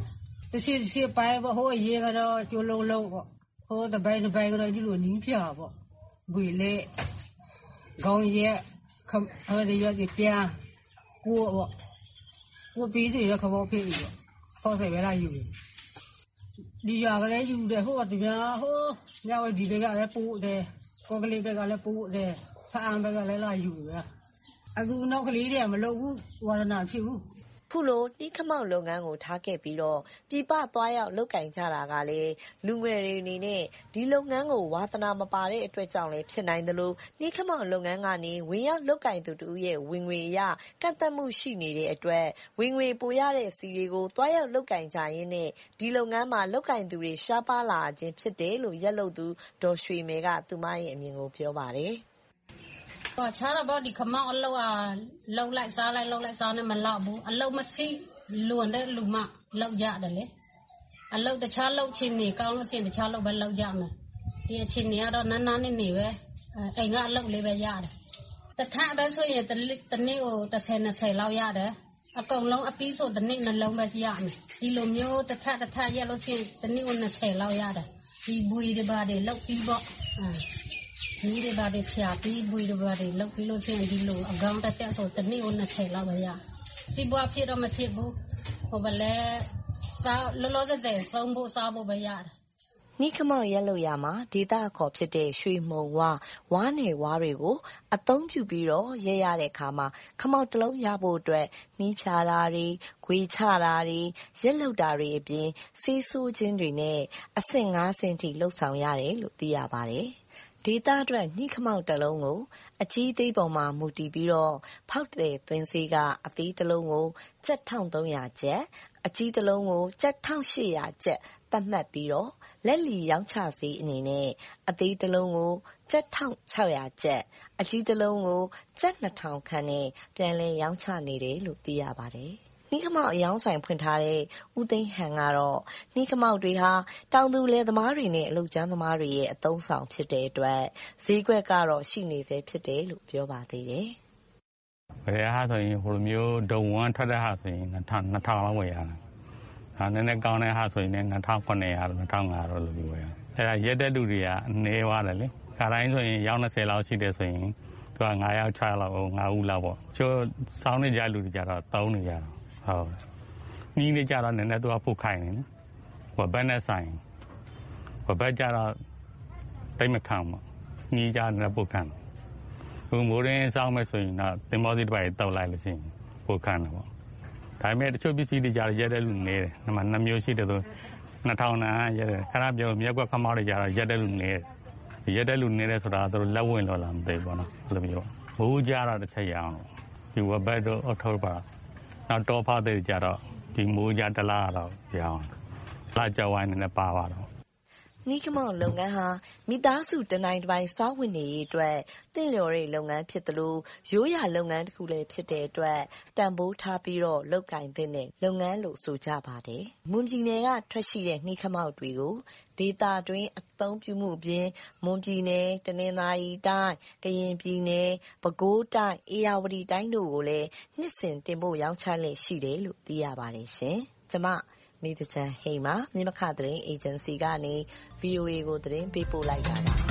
တစီစီပိုင်းပေါ့ဟိုအရေးကတော့ကျိုးလုံးလုံးပေါ့ဟိုတပိုင်းတပိုင်းကတော့ဒီလိုနင်းပြပေါ့ဘွေလေခေါင်းရက်ခဟိုရရပြပြကိုပေါ့ကိုပြီးစီရခဘောဖြစ်ပြီပေါ့ခေါ်ဆိုင်ရလာယူဒီရကလည်းယူတယ်ဟိုကတပြားဟိုညဝဒီတွေကလည်းပို့တယ်ကိုကလေးတွေကလည်းပို့တယ်ဖအံဘက်ကလည်းလာယူပဲအခုနောက်ကလေးတွေကမလုပ်ဘူးဝါဒနာဖြစ်ဘူးခုလိုနှီးခမောက်လုပ်ငန်းကိုထားခဲ့ပြီးတော့ပြပသွားရောက်လုပ်ကင်ကြတာကလည်းလူငယ်တွေအနေနဲ့ဒီလုပ်ငန်းကိုဝါသနာမပါတဲ့အတွက်ကြောင့်လည်းဖြစ်နိုင်သလိုနှီးခမောက်လုပ်ငန်းကနေဝင်ရောက်လုပ်ကင်သူတို့ရဲ့ဝင်ငွေအရကန့်သက်မှုရှိနေတဲ့အတွက်ဝင်ငွေပိုရတဲ့စီတွေကိုသွားရောက်လုပ်ကင်ကြရင်းနဲ့ဒီလုပ်ငန်းမှာလုပ်ကင်သူတွေရှားပါလာခြင်းဖြစ်တယ်လို့ရက်လုပ်သူဒေါ်ရွှေမယ်ကသူမရဲ့အမြင်ကိုပြောပါတယ်တော့ချားတော့ဒီခမောက်အလောက်อ่ะလောက်လိုက်စားလိုက်လောက်လိုက်စားနေမလောက်ဘူးအလောက်မရှိလွန်တဲ့လူမလောက်ရတယ်လေအလောက်တခြားလောက်ချင်းနေကောင်းလို့ရှိရင်တခြားလောက်ပဲလောက်ရမယ်ဒီအချင်းနေကတော့နန်းနန်းနေနေပဲအိမ်ကအလောက်လေးပဲရတယ်တထပဲဆိုရင်တနေ့တနေ့ကိုတစ်ဆယ်နှစ်ဆယ်လောက်ရတယ်အကုန်လုံးအပြီးဆိုတနေ့နှလုံးပဲရမယ်ဒီလိုမျိုးတထတထရက်လို့ရှိရင်တနေ့ကိုနှစ်ဆယ်လောက်ရတယ်ဒီဘွေတွေပါတွေလောက်ပြီးပေါ့ဒီတွေပါတွေဖြာပြီးဘွေတွေပါတွေလောက်ပြီးလို့ရှိရင်ဒီလိုအကောင်တက်တက်ဆိုတနေ့ကိုနှစ်ဆယ်လောက်ပဲရစီပွားဖြစ်တော့မဖြစ်ဘူးဟိုဘလဲစားလောလောဆယ်ဆယ်သုံးဖို့စားဖို့ပဲရတယ်နှီးခမောက်ရက်လို့ရမှာဒေတာခေါ်ဖြစ်တဲ့ရွှေမုံဝါဝါနယ်ဝါတွေကိုအသုံးပြုပြီးတော့ရက်ရတဲ့အခါမှာခမောက်တစ်လုံးရဖို့အတွက်နှီးဖြာတာတွေခွေချတာတွေရက်လောက်တာတွေအပြင်ဆေးဆိုးခြင်းတွေနဲ့အဆင့်၅ဆင့်ထိလှုပ်ဆောင်ရတယ်လို့သိရပါတယ်ဒေတာအတွက်နှီးခမောက်တစ်လုံးကိုအကြီးသေးပုံမှာမူတည်ပြီးတော့ဖောက်တဲ့သွင်းစေးကအသေးတစ်လုံးကိုကျပ်တစ်ထောင်သုံးရာကျပ်အကြီးတစ်လုံးကိုကျပ်တစ်ထောင်ရှစ်ရာကျပ်သတ်မှတ်ပြီးတော့လက်လီရောင်းချစေအနေနဲ့အသေးတစ်လုံးကိုကျပ်တစ်ထောင်ခြောက်ရာကျပ်အကြီးတစ်လုံးကိုကျပ်နှစ်ထောင်ခန့်နဲ့ပြန်လည်ရောင်းချနေတယ်လို့သိရပါတယ်နှီးခမောက်အယောင်းဆိုင်ဖွင့်ထားတဲ့ဦးသိန်းဟန်ကတော့နှီးခမောက်တွေဟာတောင်သူလယ်သမားတွေနဲ့အလုပ်ကျန်းသမားတွေရဲ့အသုံးဆောင်ဖြစ်တဲ့အတွက်ဈေးကွက်ကတော့ရှိနေသေးဖြစ်တယ်လို့ပြောပါသေးတယ်။ဘယ်ဟာဆိုရင်ဟိုမျိုးဒုံဝမ်းထွက်တဲ့ဟာဆိုရင်နှစ်ထောင်နှစ်ထောင်လောက်ဝယ်ရတယ်။ဟာနည်းနည်းကောင်းတဲ့ဟာဆိုရင်လည်းနှစ်ထောင်ခုနှစ်ရာနှစ်ထောင်ငါးရာလို့ဝယ်ရတယ်။အဲဒါရက်တဲ့လူတွေကအနေသွားတယ်လေ။ခါတိုင်းဆိုရင်ရောင်း၂၀လောက်ရှိတယ်ဆိုရင်သူကငါးယောက်ခြောက်လောက်ငါးဦးလောက်ပေါ့။ချို့စောင်းနေကြလူတွေကြတော့သုံးနေကြတော့ဟုတ်နီးနေကြတော့နည်းနည်းတော့ပုတ်ခိုင်းနေဟိုဘက်နဲ့ဆိုင်ဟိုဘက်ကြတော့တိတ်မခံဘူးနီးကြတယ်ပုတ်ခံဟိုမိုးရင်းစောင်းမဲ့ဆိုရင်တော့တင်မောစီတစ်ပိုက်တောက်လိုက်လို့ရှိရင်ပုတ်ခံတယ်ပေါ့ဒါပေမဲ့တချို့ပစ္စည်းတွေကြတော့ရက်တဲ့လူနေတယ်ဒီမှာနှစ်မျိုးရှိတယ်ဆိုနှစ်ထောင်နာရက်တယ်ခဏပြောမြက်ကွက်ခမောက်တွေကြတော့ရက်တဲ့လူနေတယ်ရက်တဲ့လူနေတယ်ဆိုတာသူတို့လက်ဝင်လောလာမသိဘူးပေါ့နော်အဲ့လိုမျိုးမိုးကြတော့တစ်ချက်ရအောင်ဒီဝဘက်တော့အောက်ထောက်ပါနောက်တော့ဖားတဲ့ကြတော့ဒီမိုးကြတလားတော့ရအောင်လာကြဝိုင်းနဲ့ပါပါတော့နှီးခမောက်လုပ်ငန်းဟာမိသားစုတနိုင်တစ်ပိုင်းစားဝင်နေရေးအတွက်တင့်လျော်တဲ့လုပ်ငန်းဖြစ်သလိုရိုးရာလုပ်ငန်းတစ်ခုလည်းဖြစ်တဲ့အတွက်တန်ဖိုးထားပြီးတော့လုပ်ကင်တဲ့လုပ်ငန်းလို့ဆိုကြပါတယ်။မွန်ပြည်နယ်ကထွက်ရှိတဲ့နှီးခမောက်တွေကိုဒေသတွင်းအသုံးပြုမှုပြင်မွန်ပြည်နယ်တနင်္သာရီတိုင်းကရင်ပြည်နယ်ပဲခူးတိုင်းအေရဝတီတိုင်းတို့ကိုလည်းနှစ်စဉ်တင်ပို့ရောင်းချလျက်ရှိတယ်လို့သိရပါတယ်ရှင်။ကျွန်မမိသချန်ဟိမှာမြမခသတင်းအေဂျင်စီကနေ ဗွီအိုအေ ကိုသတင်းပေးပို့လိုက်တာပါ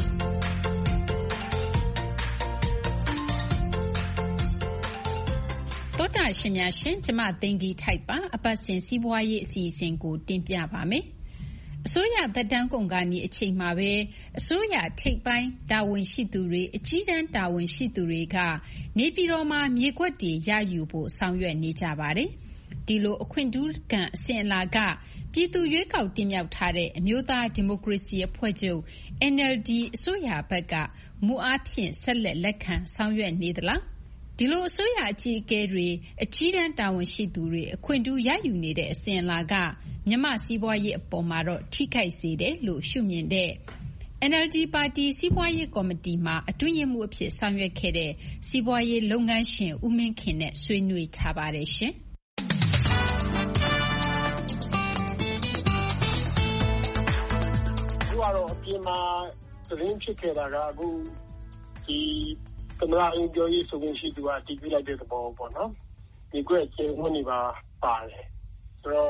တောတာရှင်များရှင်ကျမသိင်္ဂီထိုက်ပါအပတ်စဉ်စီးပွားရေးအစီအစဉ်ကိုတင်ပြပါမယ်အစိုးရသက်တမ်းကုန်ကနေအချိန်မှာပဲအစိုးရထိပ်ပိုင်းတာဝန်ရှိသူတွေအကြီးတန်းတာဝန်ရှိသူတွေကနေပြည်တော်မှာမြေကွက်တွေရယူဖို့ဆောင်ရွက်နေကြပါတယ်ဒီလိုအခွင့်ထူးခံအစဉ်အလာကပြည်သူရွေးကောက်တင်မြှောက်ထားတဲ့အမျိုးသားဒီမိုကရေစီအဖွဲ့ချုပ် အန်အယ်လ်ဒီ အစိုးရဘက်ကမူအားဖြင့်ဆက်လက်လက်ခံဆောင်ရွက်နေသလားဒီလိုအစိုးရအကြီးအကဲတွေအကြီးတန်းတာဝန်ရှိသူတွေအခွင့်ထူးရယူနေတဲ့အစဉ်အလာကမြန်မာစီးပွားရေးအပေါ်မှာတော့ထိခိုက်စေတယ်လို့ရှုမြင်တဲ့ အန်အယ်လ်ဒီ ပါတီစီးပွားရေးကော်မတီမှာအတွင်းရေးမှူးအဖြစ်ဆောင်ရွက်ခဲ့တဲ့စီးပွားရေးလုပ်ငန်းရှင်ဦးမင်းခင်နဲ့ဆွေးနွေးထားပါတယ်ရှင်ကတော့အပြင်မှာသတင်းဖြစ်ခဲ့တာကအခုဒီသမရအင်းပြောရေးဆိုရင်ရှိသူကတည်ပြလိုက်တဲ့သဘောပေါ့နော်ဒီကွက်ကျေဝန်းနေပါပါတယ်ဆိုတော့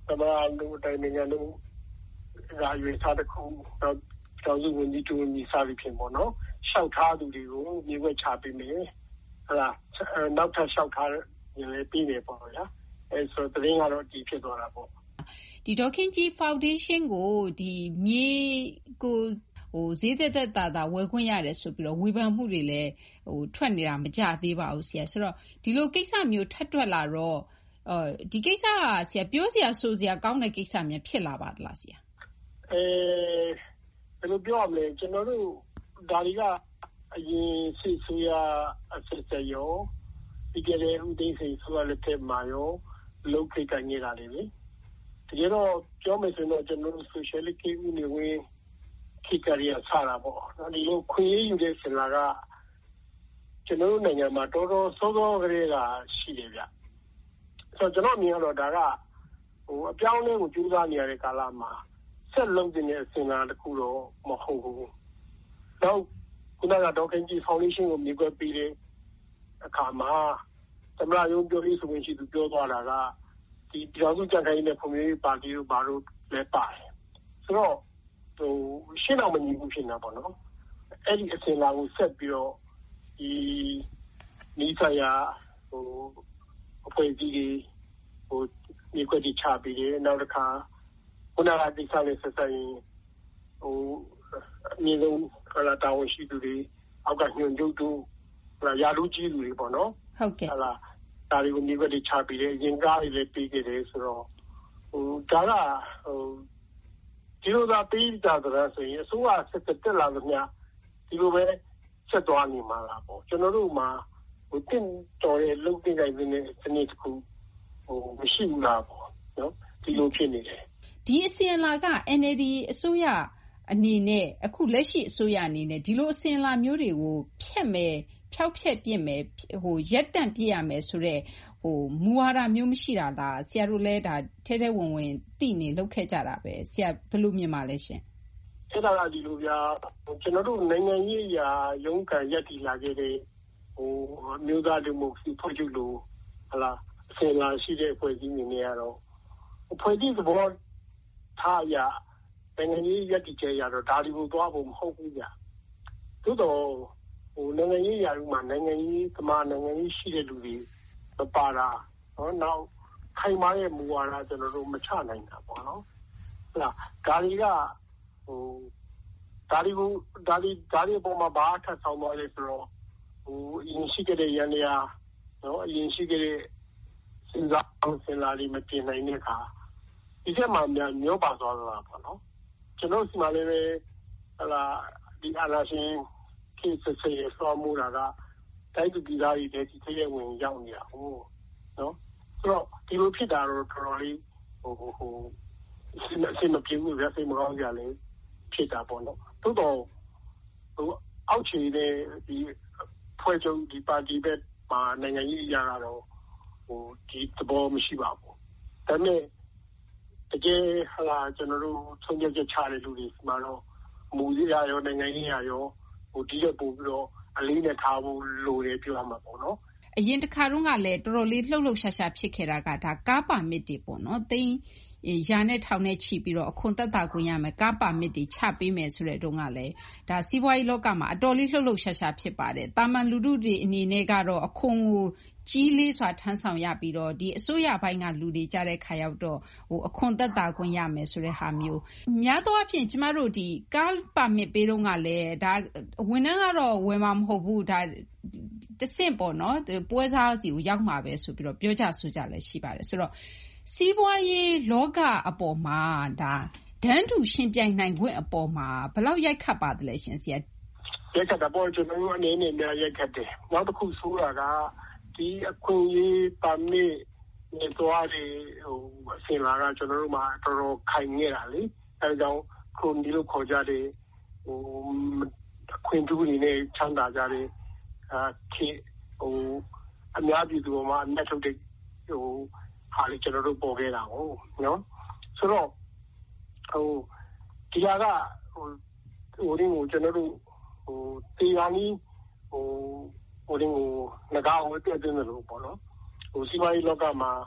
သမ္မတတို့တိုင်ပင်ခံတို့ရာရွေးစားတစ်ခုတော့ကျောင်းစုဝင်ကြီးတူဝင်ကြီးစားပြီးဖြစ်ပေါ့နော်ရှောက်ထားသူတွေကိုမြေဝဲချပေးမယ်ဟလာနောက်ထပ်ရှောက်ထားရင်လည်းပြီးနေပေါ့ဗျာအဲဆိုတဲ့ရင်ကတော့ဒီဖြစ်သွားတာပေါ့ဒီဒေါခင်ကြီး Foundation ကိုဒီမြေကိုဟိုဈေးသက်သက်တာတာဝယ်ခွင့်ရတယ်ဆိုပြီးတော့ဝေဖန်မှုတွေလည်းဟိုထွက်နေတာမကြသေးပါဘူးဆရာဆိုတော့ဒီလိုကိစ္စမျိုးထပ်ထွက်လာတော့အဲဒီကိစ္စကဆရာပြောစရာဆိုစရာကောင်းတဲ့ကိစ္စများဖြစ်လာပါသလားဆရာအဲဘယ်လိုပြောရမလဲကျွန်တော်တို့ဒါတွေကအရင်စစ်ဆိုရအစစ်စရောဒီကလေးဦးသိန်းစိန်ဆိုရလက်ထက်မှာရောလုတ်ခိတ်ကနေလာတယ်လေတကယ်တော့ပြောမယ်ဆိုတော့ကျွန်တော်တို့ socialist ကိဦးနေဝင်ခိကရီယာဆာလာပေါ့နော်ဒီလိုခွင့်ရယူတဲ့စင်လာကကျွန်တော်တို့နိုင်ငံမှာတော်တော်စောစောကလေးကရှိတယ်ဗျဆိုတော့ကျွန်တော်မြင်ရတော့ဒါကဟိုအပြောင်းလဲကိုကြိုးစားနေရတဲ့ကာလမှာဆက်လုံးတင်တဲ့အစင်လာတခုတော့မဟုတ်ဘူးတော့ခုနကဒေါခင်ကြီး Foundation ကိုမြေကွက်ပေးတဲ့အခါမှာသမ္မတရုံးပြောရေးဆိုရင်ရှိသူပြောသွားတာကဒီပြောင်းစုကြံခိုင်းတဲ့ဖွံ့ဖြိုးရေးပါတီတို့ဘာလို့လဲပါတယ်ဆိုတော့ဟိုရှင်းအောင်မညီဘူးဖြစ်နေတာပေါ့နော်အဲ့ဒီအစင်လာကိုဆက်ပြီးတော့ဒီမိသားရဟိုအဖွဲ့အစည်းတွေဟိုမြေကွက်တွေချပြီးတယ်နောက်တစ်ခါခုနကဒီစားလေးဆက်ဆိုင်ဟိုအမြင့်ဆုံးကလာတာဝန်ရှိသူတွေအောက်ကညွှန်ချုပ်တို့ရာလူကြီးလူတွေပေါ့နော်ဟုတ်ကဲ့ဟာဒါတွေကိုမြေကွက်တွေချပြီးတယ်ရင်ကားတွေလည်းပြီးခဲ့တယ်ဆိုတော့ဟိုဒါကဟိုဒီလိုသာပြီးကြတာဆိုရင်အစိုးရဆက်တက်လာလို့များဒီလိုပဲဆက်သွားနေမှာလားပေါ့ကျွန်တော်တို့မှာဟိုတင်တော်ရဲ့လုံတင်တိုင်းနေတဲ့စနစ်တစ်ခုဟိုမရှိဘူးလားပေါ့နော်ဒီလိုဖြစ်နေတယ်ဒီအစီအလာက N L D အစိုးရအနေနဲ့အခုလက်ရှိအစိုးရအနေနဲ့ဒီလိုအစဉ်အလာမျိုးတွေကိုဖျက်မယ်ဖျောက်ဖျက်ပြစ်မယ်ဟိုရက်တန့်ပြစ်ရမယ်ဆိုတော့ဟိုမူဝါဒမျိုးမရှိတာလားဆရာတို့လည်းဒါထဲထဲဝင်ဝင်သိနေလောက်ခဲ့ကြတာပဲဆရာဘယ်လိုမြင်ပါလဲရှင်အဲ့ဒါကဒီလိုပြကျွန်တော်တို့နိုင်ငံရေးအရာရုန်းကန်ရက်တည်လာခဲ့တဲ့ဟိုမျိုးသားဒီမိုကရေစီဖွဲ့ချုပ်လို့ဟလာအစဉ်လာရှိတဲ့ဖွဲ့စည်းနေနေရတော့ဖွဲ့စည်းသဘောထားရနိုင်ငံရေးရက်တည်ကြရတော့ဒါဒီကိုသွားဖို့မဟုတ်ဘူးကြာသို့တော့ဟိုနိုင်ငံရေးရာဥမှာနိုင်ငံရေးသမားနိုင်ငံရေးရှိတဲ့လူတွေမပါတာဟောနောက်ခိုင်မာရဲ့မူဝါဒကျွန်တော်တို့မချနိုင်တာပေါ့နော်ဟုတ်လားဒါတွေကဟိုဒါတွေကိုဒါတွေဒါတွေပေါ်မှာဘာထပ်ဆောင်သွားလဲဆိုတော့ဟိုအရင်ရှိခဲ့တဲ့ရန်ရာနော်အရင်ရှိခဲ့တဲ့စဉ်းစားအောင်စဉ်းလာလေးမပြင်နိုင်တဲ့အခါဒီချက်မှများမျောပါသွားတာပေါ့နော်ကျွန်တော်စီမလေးပဲဟလာဒီအလားရှင်ကိစ္စစေဆောမူလာကတိုက်သူပြည်သားတွေဒီထဲထဲဝင်ရောက်နေတာဟုတ်နော်ဆိုတော့ဒီလိုဖြစ်တာတော့တော်တော်လေးဟိုဟိုစိတ်စိတ်မပြေဘူးရစိတ်မကောင်းကြလေဖြစ်တာပေါ့နော်တိုးတော့ဟိုအောက်ခြေတဲ့ဒီဖွဲ့ချုပ်ဒီပါတီပဲမှာနိုင်ငံရေးအရာကတော့ဟိုဒီသဘောမရှိပါဘူးဒါပေမဲ့တကယ်ဟာလာကျွန်တော်တို့ဆုံးဖြတ်ချက်ချတဲ့လူတွေမှာတော့မူရရောနိုင်ငံရေးအရာရောဟိုဒီရက်ပို့ပြီးတော့အလေးနဲ့ထားဖို့လိုတယ်ပြောရမှာပေါ့နော်အရင်တစ်ခါတုန်းကလည်းတော်တော်လေးလှုပ်လှုပ်ရှားရှားဖြစ်ခဲ့တာကဒါကားပါမစ်တွေပေါ့နော်သိန်းရာနဲ့ထောင်နဲ့ချီပြီးတော့အခွန်သက်သာခွင့်ရမယ်ကားပါမစ်တွေချပေးမယ်ဆိုတဲ့တုန်းကလည်းဒါစီးပွားရေးလောကမှာအတော်လေးလှုပ်လှုပ်ရှားရှားဖြစ်ပါတယ်တာမန်လူထုတွေအနေနဲ့ကတော့အခွန်ကိုကြီးလေးစွာထမ်းဆောင်ရပြီးတော့ဒီအစိုးရဘိုင်းကလူတွေကြတဲ့ခါရောက်တော့ဟိုအခွန်သက်သာခွင့်ရမယ်ဆိုတဲ့ဟာမျိုးများသောအားဖြင့်ကျမတို့ဒီကားပါမစ်ပေးတော့ကလည်းဒါဝန်ထမ်းကတော့ဝယ်မှာမဟုတ်ဘူးဒါတဆင့်ပေါ့နော်ပွဲစားစီကိုရောက်မှာပဲဆိုပြီးတော့ပြောကြဆိုကြလည်းရှိပါတယ်ဆိုတော့စီးပွားရေးလောကအပေါ်မှာဒါဒန်းတူရှင်းပြိုင်နိုင်ခွင့်အပေါ်မှာဘယ်လောက်ရိုက်ခတ်ပါသလဲရှင်ဆရာရိုက်ခတ်တာပေါ်ကျွန်တော်တို့အနေနဲ့များရိုက်ခတ်တယ်နောက်တစ်ခုဆိုတာကဒီအခွင့်အရေးပါမစ်နေသွားတယ်ဟိုအစင်လာကကျွန်တော်တို့မှာတော်တော်ခိုင်နေတာလေအဲဒါကြောင့်ခုဒီလိုခေါ်ကြတယ်ဟိုအခွင့်အရေးတွေနဲ့ချမ်းသာကြတယ်အာခေဟိုအများပြည်သူမှာအမျက်ထုတ်တဲ့ဟိုဟာလေကျွန်တော်တို့ပေါ်ခဲ့တာဟုတ်နော်ဆိုတော့ဟိုဒီဟာကဟိုဟိုရင်းကိုကျွန်တော်တို့ဟိုတေဂာနီဟိုဟိုရင်းကိုငကားဟိုပြည့်တဲ့လို့ပေါ့နော်ဟိုစီမံရေးလောကမှာ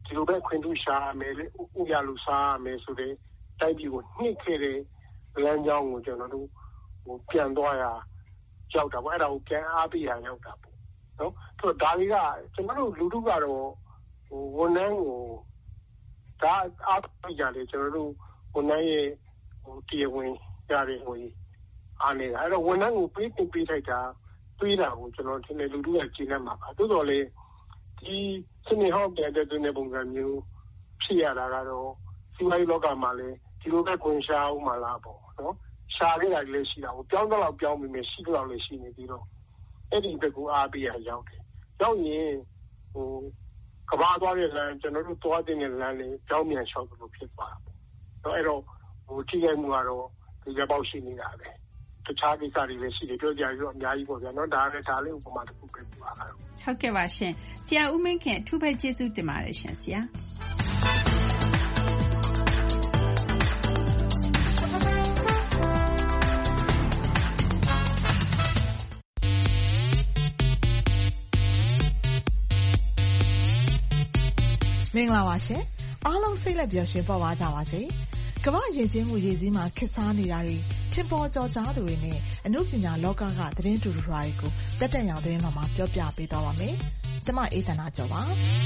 ဒီလိုပဲခွင့်ပြုရှာရမယ်လေဥရလူစားရမယ်ဆိုတဲ့တိုက်ပြည်ကိုနှိမ့်ခဲ့တဲ့လမ်းကြောင်းကိုကျွန်တော်တို့ဟိုပြန်သွားရရောက်တာပေါ့အဲ့ဒါကိုပြန်အားပေးရရောက်တာပေါ့နော်ဆိုတော့ဒါတွေကကျွန်တော်တို့လူထုကတော့ဟိုဝန်ထမ်းကိုဒါအားပေးကြတယ်ကျွန်တော်တို့ဝန်ထမ်းရဲ့ဟိုတရားဝင်ရတဲ့ဟိုအားနေတာအဲ့တော့ဝန်ထမ်းကိုပေးတင်ပေးလိုက်တာပေးတာကိုကျွန်တော်ထင်တယ်လူထုကကြည်နေမှာပါတိုးတော်လေဒီစနေဟောက်တဲ့တဲ့ပုံစံမျိုးဖြစ်ရတာကတော့စီးပွားရေးလောကမှာလည်းဒီလိုပဲခွင့်ရှာအောင်မလားပေါ့နော်ရှာခဲ့တာလည်းရှိတာကိုပြောင်းတော့ပြောင်းပြီးမရှိတော့လည်းရှိနေပြီးတော့အဲ့ဒီဘက်ကိုအားပေးရရောက်တယ်ရောက်ရင်ဟိုကဘာသွားတဲ့လမ်းကျွန်တော်တို့သွားတဲ့လမ်းလေးကြောင်းမြန်လျှောက်လို့ဖြစ်သွားတာပေါ့တော့အဲ့တော့ဟိုထိခိုက်မှုကတော့ဒီကြပေါက်ရှိနေတာပဲတခြားကိစ္စတွေလည်းရှိတယ်ပြောကြရတော့အများကြီးပေါ့ဗျာနော်ဒါလည်းဒါလေးဥပမာတစ်ခုပဲပြပါတော့ဟုတ်ကဲ့ပါရှင်ဆရာဦးမင်းခင်အထူးပဲကျေးဇူးတင်ပါတယ်ရှင်ဆရာမင်္ဂလာပါရှင်အားလုံးစိတ်လက်ပျော်ရွှင်ပေါ်ပါကြပါစေကမ္ဘာယဉ်ကျေးမှုရည်စည်းမှာခေတ်စားနေတာတွေထင်ပေါ်ကျော်ကြားသူတွေနဲ့အမှုပညာလောကကသတင်းတူတူတွေကိုတက်တက်ရောင်သွင်းမှာပြောပြပေးသွားပါမယ်ကျွန်မအေးသန္တာကျော်ပါ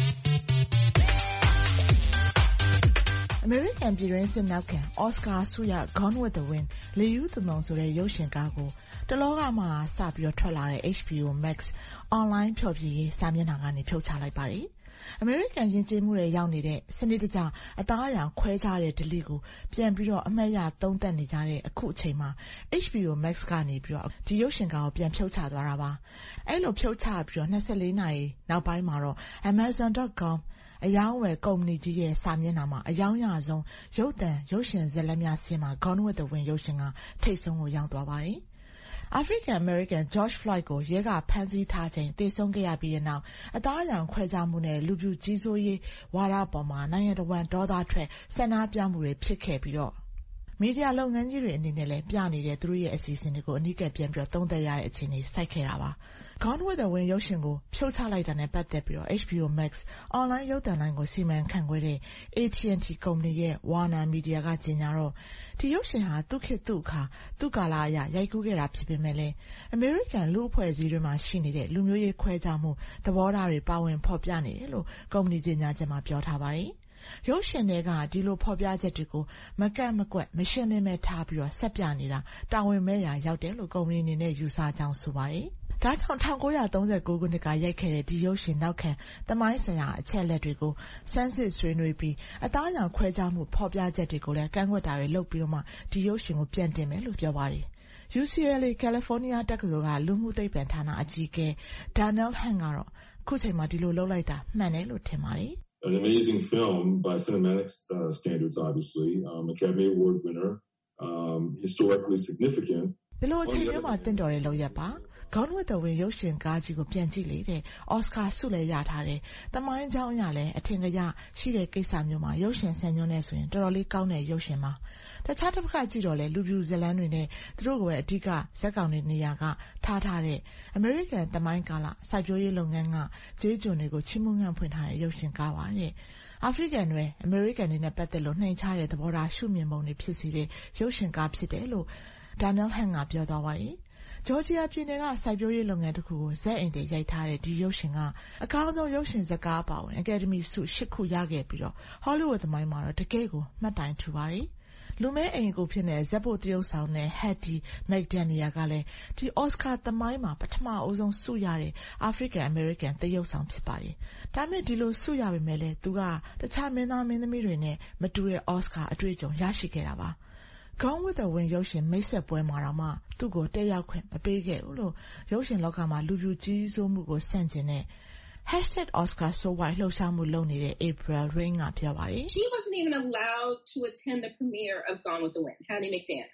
အမေရိကန်ပြည်တွင်းစစ်နောက်ခံအော်စကာဆုရ Gone with the Wind လေယူးသမုံဆိုတဲ့ရုပ်ရှင်ကားကိုတလောကမှစပြီးထွက်လာတဲ့ H B O Max online ဖျော်ဖြေရေးစာမျက်နှာကနေဖြုတ်ချလိုက်ပါတယ်အမေရိကန်ယဉ်ကျေးမှုတွေရောက်နေတဲ့စနစ်တကျအသားအရောင်ခွဲခြားတဲ့ဒလိကိုပြန်ပြီးတော့အမှတ်ရသုံးသပ်နေကြတဲ့အခုအချိန်မှာ H B O Max ကနေပြီးတော့ဒီရုပ်ရှင်ကားကိုပြန်ဖြုတ်ချသွားတာပါအဲ့လိုဖြုတ်ချပြီးတော့နှစ်ဆယ့်လေးနာရီနောက်ပိုင်းမှာတော့ amazon dot com အယောင်းဝယ်ကုမ္ပဏီကြီးရဲ့စာမျက်နှာမှာအယောင်းရဆုံးရုပ်သံရုပ်ရှင်ဇာတ်လမ်းများစီးမှာ Gone with the Wind ရုပ်ရှင်ကထိပ်ဆုံးကိုရောက်သွားပါတယ်African American George Floyd ကိုရဲကဖမ်းဆီးထားချိန်သေဆုံးခဲ့ရပြီးတဲ့နောက်အသားအရောင်ခွဲခြားမှုနဲ့လူပြူကြီးစိုးရေးဝါဒပေါ်မှာနိုင်ငံတော်ဝန်ဒေါသထွက်ဆန္ဒပြမှုတွေဖြစ်ခဲ့ပြီးတော့မီဒီယာလုပ်ငန်းကြီးတွေအနေနဲ့လည်းပြနေတဲ့သူတို့ရဲ့အစီအစဉ်တွေကိုအနီးကပ်ပြန်ပြီးတော့သုံးသပ်ရတဲ့အခြေအနေစိုက်ခဲ့တာပါ Gone with the Wind ရုပ်ရှင်ကိုဖြုတ်ချလိုက်တာနဲ့ပတ်သက်ပြီးတော့ H B O Max online ရုပ်သံလိုင်းကိုစီမံခန့်ခွဲတဲ့ A T and T ကုမ္ပဏီရဲ့ Warner Media ကကြေညာတော့ဒီရုပ်ရှင်ဟာသူ့ခေတ်သူ့အခါသူ့ကာလအရရိုက်ကူးခဲ့တာဖြစ်ပေမဲ့လည်း American လူအဖွဲ့အစည်းတွေမှာရှိနေတဲ့လူမျိုးရေးခွဲခြားမှုသဘောထားတွေပါဝင်ဖော်ပြနေတယ်လို့ကုမ္ပဏီကြေညာချက်မှာပြောထားပါတယ်ရုပ်ရှင်တွေကဒီလိုဖော်ပြချက်တွေကိုမကန့်မကွက်မရှင်းလင်းမဲ့ထားပြီးတော့ဆက်ပြနေတာတာဝန်မဲ့ရာရောက်တယ်လို့ကုမ္ပဏီအနေနဲ့ယူဆကြောင်းဆိုပါတယ်။ဒါကြောင့်၁၉၃၉ခုနှစ်ကရိုက်ခဲ့တဲ့ဒီရုပ်ရှင်နောက်ခံသမိုင်းဆိုင်ရာအချက်လက်တွေကိုစမ်းစစ်ဆွေးနွေးပြီးအသားအရောင်ခွဲခြားမှုဖော်ပြချက်တွေကိုလည်းကန့်ကွက်တာတွေလုပ်ပြီးတော့မှဒီရုပ်ရှင်ကိုပြန်တင်မယ်လို့ပြောပါတယ်။ U C L A California တက္ကသိုလ်ကလူမှုသိပ္ပံဌာနအကြီးအကဲ Daniel Hunt ကတော့အခုချိန်မှာဒီလိုလုပ်လိုက်တာမှန်တယ်လို့ထင်ပါတယ်။ An amazing film by cinematic uh, standards, obviously. Um, Academy Award winner, um, historically significant. ဒီလိုအချိန်မျိုးမှာတင်တော်တဲ့လောက်ရပါ Gone with the Wind ရုပ်ရှင်ကားကြီးကိုပြန်ကြည့်လေတဲ့အော်စကာဆုလည်းရထားတယ်။သမိုင်းကြောင်းအရလည်းအထင်ကြီးရှိတဲ့ကိစ္စမျိုးမှာရုပ်ရှင်ဆန်ညွှန်းနေဆိုရင်တော်တော်လေးကောင်းတဲ့ရုပ်ရှင်ပါ။တခြားတစ်ခါကြည့်တော့လေလူပြူဇလန်းတွေနဲ့သူတို့ကိုပဲအဓိကဇက်ကောင်တွေနေရာကထားထားတဲ့ American သမိုင်းကာလစိုက်ပျိုးရေးလုပ်ငန်းကကျေးကျွန်တွေကိုချီးမွမ်းငှံ့ဖွင့်ထားတဲ့ရုပ်ရှင်ကားပါတဲ့။ African တွေ American တွေနဲ့ပတ်သက်လို့နှိမ်ချတဲ့သဘောထားရှုမြင်ပုံတွေဖြစ်စေတဲ့ရုပ်ရှင်ကားဖြစ်တယ်လို့ Daniel Hunt ကပြောသွားပါတယ်။ဂျော်ဂျီယာပြည်နယ်ကစိုက်ပျိုးရေးလုပ်ငန်းတစ်ခုကိုဇက်အိမ်တွေရိုက်ထားတဲ့ဒီရုပ်ရှင်ကအကောင်းဆုံးရုပ်ရှင်ဇာတ်ကားအပါအဝင် Academy ဆု၈ခုရခဲ့ပြီးတော့ Hollywood သမိုင်းမှာတော့တကယ်ကိုမှတ်တိုင်ထူပါတယ်။လူမဲအိမ်ကိုဖြစ်တဲ့ဇက်ဖို့တရုပ်ဆောင်တဲ့ Hattie McDaniel ကလည်းဒီ Oscar သမိုင်းမှာပထမအဦးဆုံးဆုရတဲ့ African American တရုပ်ဆောင်ဖြစ်ပါတယ်။ဒါမဲ့ဒီလိုဆုရပေမဲ့လည်းသူကတခြားမင်းသားမင်းသမီးတွေနဲ့မတူတဲ့ Oscar အတွေ့အကြုံရရှိခဲ့တာပါ။ Gone with the Wind ရုပ်ရှင်မိတ်ဆက်ပွဲမှာတော့မှသူ့ကိုတက်ရောက်ခွင့်မပေးခဲ့ဘူးလို့ရုပ်ရှင်လောကမှာလူပြူကြီးစိုးမှုကိုဆန့်ကျင်တဲ့ hashtag Oscar So White လှုပ်ရှားမှုလုပ်နေတဲ့ April Rain ကပြောပါတယ်။ She wasn't even allowed to attend the premiere of Gone with the Wind, Hattie McDaniel.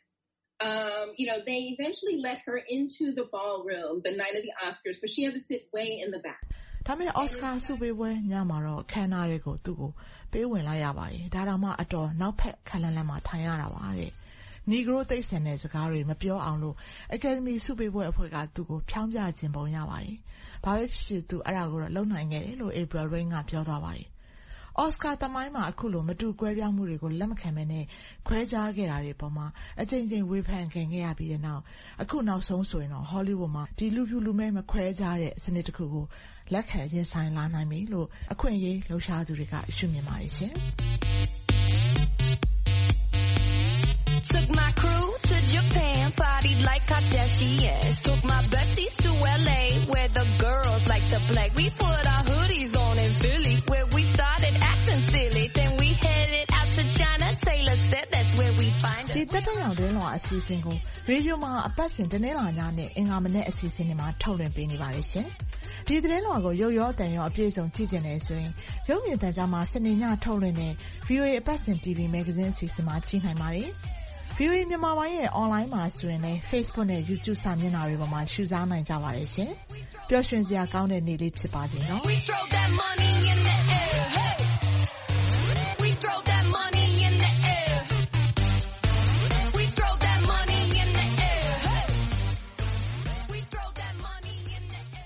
Um, you know, they eventually let her into the ballroom the night of the Oscars, but she had to sit way in the back. ဒါမဲ့ Oscar ဆုပေးပွဲညမှာတော့ခန်းနာတွေကိုသူ့ကိုပေးဝင်လိုက်ရပါတယ်။ဒါတော့မှအတော်နောက်ဖက်ခလန်းလန်းမှာထိုင်ရတာပါတဲ့။ Negro သိပ်ဆန်တဲ့စကားတွေမပြောအောင်လို့ Academy ဆုပေးပွဲအဖွဲ့ကသူ့ကိုဖြောင်းပြခြင်းပုံရပါတယ်။ဘာပဲဖြစ်ဖြစ်သူအဲ့ဒါကိုတော့လုံနိုင်ခဲ့တယ်လို့ April Rain ကပြောသွားပါတယ်အော်စကာသမိုင်းမှာအခုလိုမတူကွဲပြားမှုတွေကိုလက်မခံဘဲနဲ့ခွဲခြားခဲ့တာတွေပေါ်မှာအကြိမ်ကြိမ်ဝေဖန်ခံခဲ့ရပြီးတဲ့နောက်အခုနောက်ဆုံးဆိုရင်တော့ဟောလိဝုဒ်မှာဒီလူဖြူလူမဲမခွဲခြားတဲ့စနစ်တစ်ခုကိုလက်ခံရင်ဆိုင်လာနိုင်ပြီလို့အခွင့်အရေးလှုပ်ရှားသူတွေကရှုမြင်ပါတယ်ရှင် Took my crew to Japan, partied like Kardashians. Took my besties to L A, where the girls like to play. We put our hoodies on in Philly, where we started acting silly. Then we headed out to China. Taylor said that's where we find us. ဒီတက်တဲ့အောင်တင်းလောအစီအစဉ်ကိုရေဒီယိုမှာအပတ်စဉ်တနင်္လာညနဲ့အင်္ဂါမနေ့အစီအစဉ်တွေမှာထုတ်လွှင့်ပေးနေပါတယ်ရှင်။ဒီသတင်းလွှာကိုရုပ်ရောအသံရောအပြည့်အစုံကြည့်ကျင်နေဆိုရင်ရုပ်မြင်သံကြားမှာစနေညထုတ်လွှင့်တဲ့ V O A အပတ်စဉ် T V Magazine အစီအစဉ်မှာကြည့်နိုင်ပါတယ်။ V O A မြန်မာပိုင်းရဲ့ online မှာဆိုရင်လည်း Facebook နဲ့ YouTube စာမျက်နှာတွေပေါ်မှာရှုစားနိုင်ကြပါတယ်ရှင်။ပျော်ရွှင်စရာကောင်းတဲ့နေ့လေးဖြစ်ပါစေနော်။ We throw that money in the air. Hey. We throw that money in the air. We throw that money in the air. Hey. We throw that money in the air.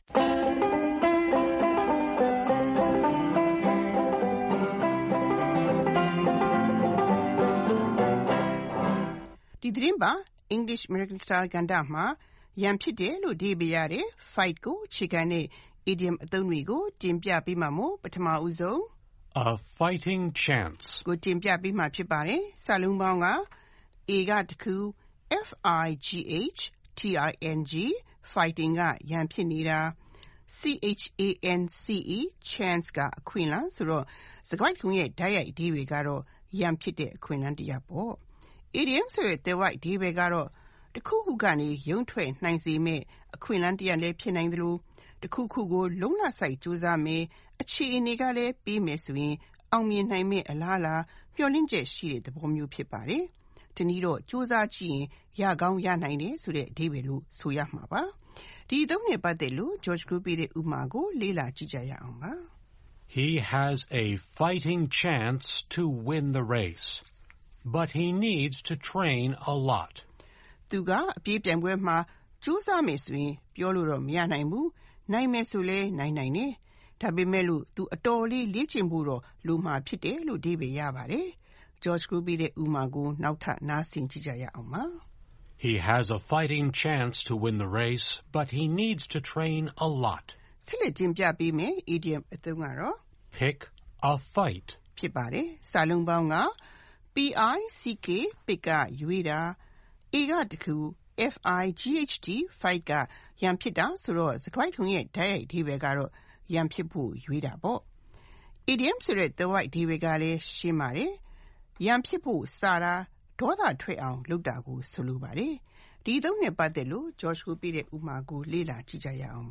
ဒီသတင်းပါ English American Style ကဏ္ဍမှာရန်ဖြစ်တယ်လို့ဒီပြရတဲ့ fight ကိုအခြေခံတဲ့ idiom အသုံးတွေကိုတင်ပြပေးမှာမို့ပထမဦးဆုံး A fighting chance ကိုတင်ပြပေးမှာဖြစ်ပါတယ်စာလုံးပေါင်းက A ကတခု F I G H T I N G fighting ကရန်ဖြစ်နေတာ C H A N C E chance ကအခွင့်အလမ်းဆိုတော့စကားခုံရဲ့ဓာတ်ရိုက်အဓိပ္ပာယ်ကတော့ရန်ဖြစ်တဲ့အခွင့်အလမ်းတရားပေါ့Idiom ဆိုတဲ့သွယ်ဝိုက်ဒီဘယ်ကတော့တခုခုကနေရုံထွက်နိုင်စေမဲ့အခွင့်အလမ်းတရားလည်းဖြစ်နိုင်သလိုတခုခုကိုလုံးလဆိုင်ကြိုးစားမယ်အခြေအနေကလည်းပြီးမယ်ဆိုရင်အောင်မြင်နိုင်မဲ့အလားအလာမျှော်လင့်ချက်ရှိတဲ့သဘောမျိုးဖြစ်ပါတယ်။ဒီနည်းတော့ကြိုးစားကြည့်ရင်ရကောင်းရနိုင်တယ်ဆိုတဲ့အဓိပ္ပာယ်လို့ဆိုရမှာပါ။ဒီသုံးနဲ့ပတ်သက်လို့ George Group ရဲ့ဥပမာကိုလေ့လာကြည့်ကြရအောင်ပါ။ He has a fighting chance to win the race.But he needs to train a lot. သူကအပြေးပြိုင်ပွဲမှာကြိုးစားမယ်ဆိုရင်ပြောလို့တော့မရနိုင်ဘူး။နိုင်မယ်ဆိုလဲနိုင်နိုင်တယ်။ဒါပေမဲ့လို့သူအတော်လေးလေ့ကျင့်ဖို့တော့လိုမှာဖြစ်တယ်လို့ဒီပဲရပါတယ်။ George Group ရဲ့ဥမာကိုနောက်ထပ်နားဆင်ကြည့်ကြရအောင်ပါ။ He has a fighting chance to win the race, but he needs to train a lot. ဆက်လက်တင်ပြပေးမယ် idiom အသုံးကတော့ pick a fight ဖြစ်ပါတယ်။စာလုံးပေါင်းကP I C K pick ကရွေးတာ A ကတခု F I G H T fight ကရန်ဖြစ်တာဆိုတော့စကားထုံရဲ့ဓာတ်ရိုက်ဒီဘယ်ကတော့ရန်ဖြစ်ဖို့ရွေးတာပေါ့ Idiom ဆိုတဲ့သွယ်ဝိုက်ဒီဘယ်ကလည်းရှင်းပါတယ်ရန်ဖြစ်ဖို့စာတာဒေါသထွက်အောင်လုပ်တာကိုဆိုလိုပါတယ်ဒီသုံးနဲ့ပတ်သက်လို့ George ကိုပြတဲ့ဥမာကိုလေ့လာကြည့်ကြရအောင်ပါ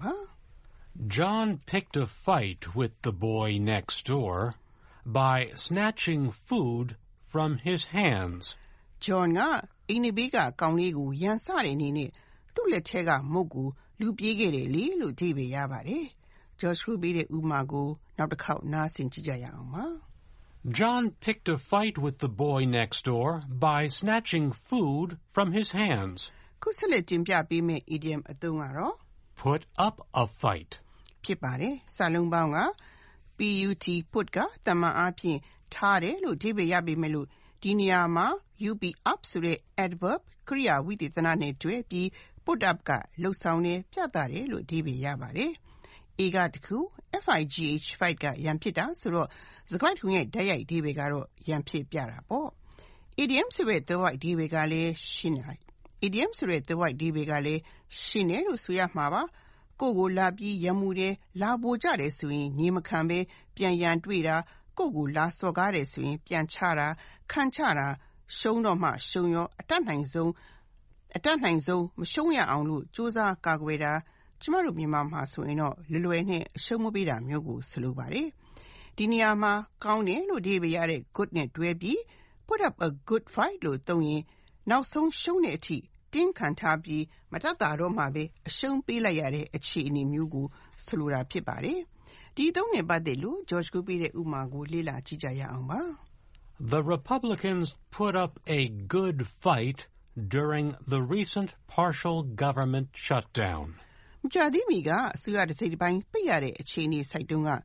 John picked a fight with the boy next door by snatching food from his hands. John ကအိမ်နဘေးကကောင်လေးကိုရန်စတဲ့အနေနဲ့သူ့လက်ထဲကမုတ်ကိုလူပြေးခဲ့တယ်လေလို့အဓိပ္ပာယ်ရပါတယ်။ George ကိုပြတဲ့ဥမာကိုနောက်တစ်ခေါက်နားဆင်ကြည့်ကြရအောင်ပါ။ John picked a fight with the boy next door by snatching food from his hands. ခုဆက်လက်တင်ပြပေးမယ့် idiom အသုံးကတော့ put up a fight ဖြစ်ပါတယ်။စာလုံးပေါင်းက P U T put ကတမန်အားဖြင့်ထားတယ်လို့အဓိပ္ပာယ်ရပေမဲ့လို့ဒီနေရာမှာ U P up ဆိုတဲ့ adverb ကရိယာဝိသေသနနဲ့တွဲပြီး put up ကလှုပ်ဆောင်တယ်ပြသတယ်လို့အဓိပ္ပာယ်ရပါတယ်။ A ကတခု F I G H fight ကရန်ဖြစ်တာဆိုတော့စကားထုံရဲ့ဓာတ်ရိုက်အဓိပ္ပာယ်ကတော့ရန်ဖြစ်ပြတာပေါ့။ Idiom ဆိုတဲ့သွယ်ဝိုက်အဓိပ္ပာယ်ကလည်းရှင်းတယ်။ Idiom ဆိုတဲ့သွယ်ဝိုက်အဓိပ္ပာယ်ကလည်းရှင်းတယ်လို့ဆိုရမှာပါ။ကိုယ့်ကိုလာပြီးရန်မှုတယ်လာပိုကြတယ်ဆိုရင်ညီမခံပဲပြန်ရန်တွေ့တာကိုယ့်ကိုလာစော်ကားတယ်ဆိုရင်ပြန်ချတာခံချတာရှုံးတော့မှရှုံးရောအတတ်နိုင်ဆုံးအတတ်နိုင်ဆုံးမရှုံးရအောင်လို့စူးစမ်းကာကွယ်တာကျမတို့မြန်မာမှာဆိုရင်တော့လွယ်လွယ်နဲ့အရှုံးမပေးတာမျိုးကိုဆိုလိုပါတယ်ဒီနေရာမှာကောင်းတယ်လို့ဒီပြရတဲ့ good နဲ့တွဲပြီး put up a good fight လို့သုံးရင်နောက်ဆုံးရှုံးတဲ့အထိတင်းခံထားပြီးမတတ်တာတော့မှပဲအရှုံးပေးလိုက်ရတဲ့အခြေအနေမျိုးကိုဆိုလိုတာဖြစ်ပါတယ်ဒီသုံးနဲ့ပတ်သက်လို့ George ကိုပြတဲ့ဥမာကိုလေ့လာကြည့်ကြရအောင်ပါ The Republicans put up a good fight during the recent partial government shutdown. မကြာသေးမီကအစိုးရတစ်စိတ်တစ်ပိုင်းပိတ်ရတဲ့အခြေအနေစိုက်တုန်းက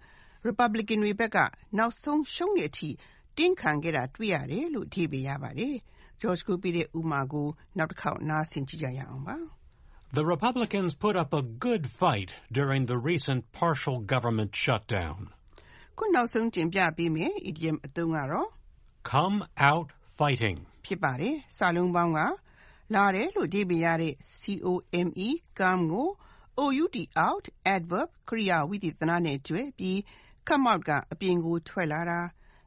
Republican တွေဘက်ကနောက်ဆုံးရှုံးတဲ့အထိတင်းခံခဲ့တာတွေ့ရတယ်လို့အဓိပ္ပာယ်ရပါတယ်။ George ကိုပြတဲ့ဥမာကိုနောက်တစ်ခေါက်နားဆင်ကြည့်ကြရအောင်ပါ။ The Republicans put up a good fight during the recent partial government shutdown. ခုနောက်ဆုံးတင်ပြပေးမယ် idiom အသုံးကတော့ come out fighting ဖြစ်ပါတယ်။စာလုံးပေါင်းကလာတယ်လို့အဓိပ္ပာယ်ရတဲ့ come come ကို out out adverb ကရိယာဝိသေသနနဲ့တွဲပြီး come out ကအပြင်ကိုထွက်လာတာ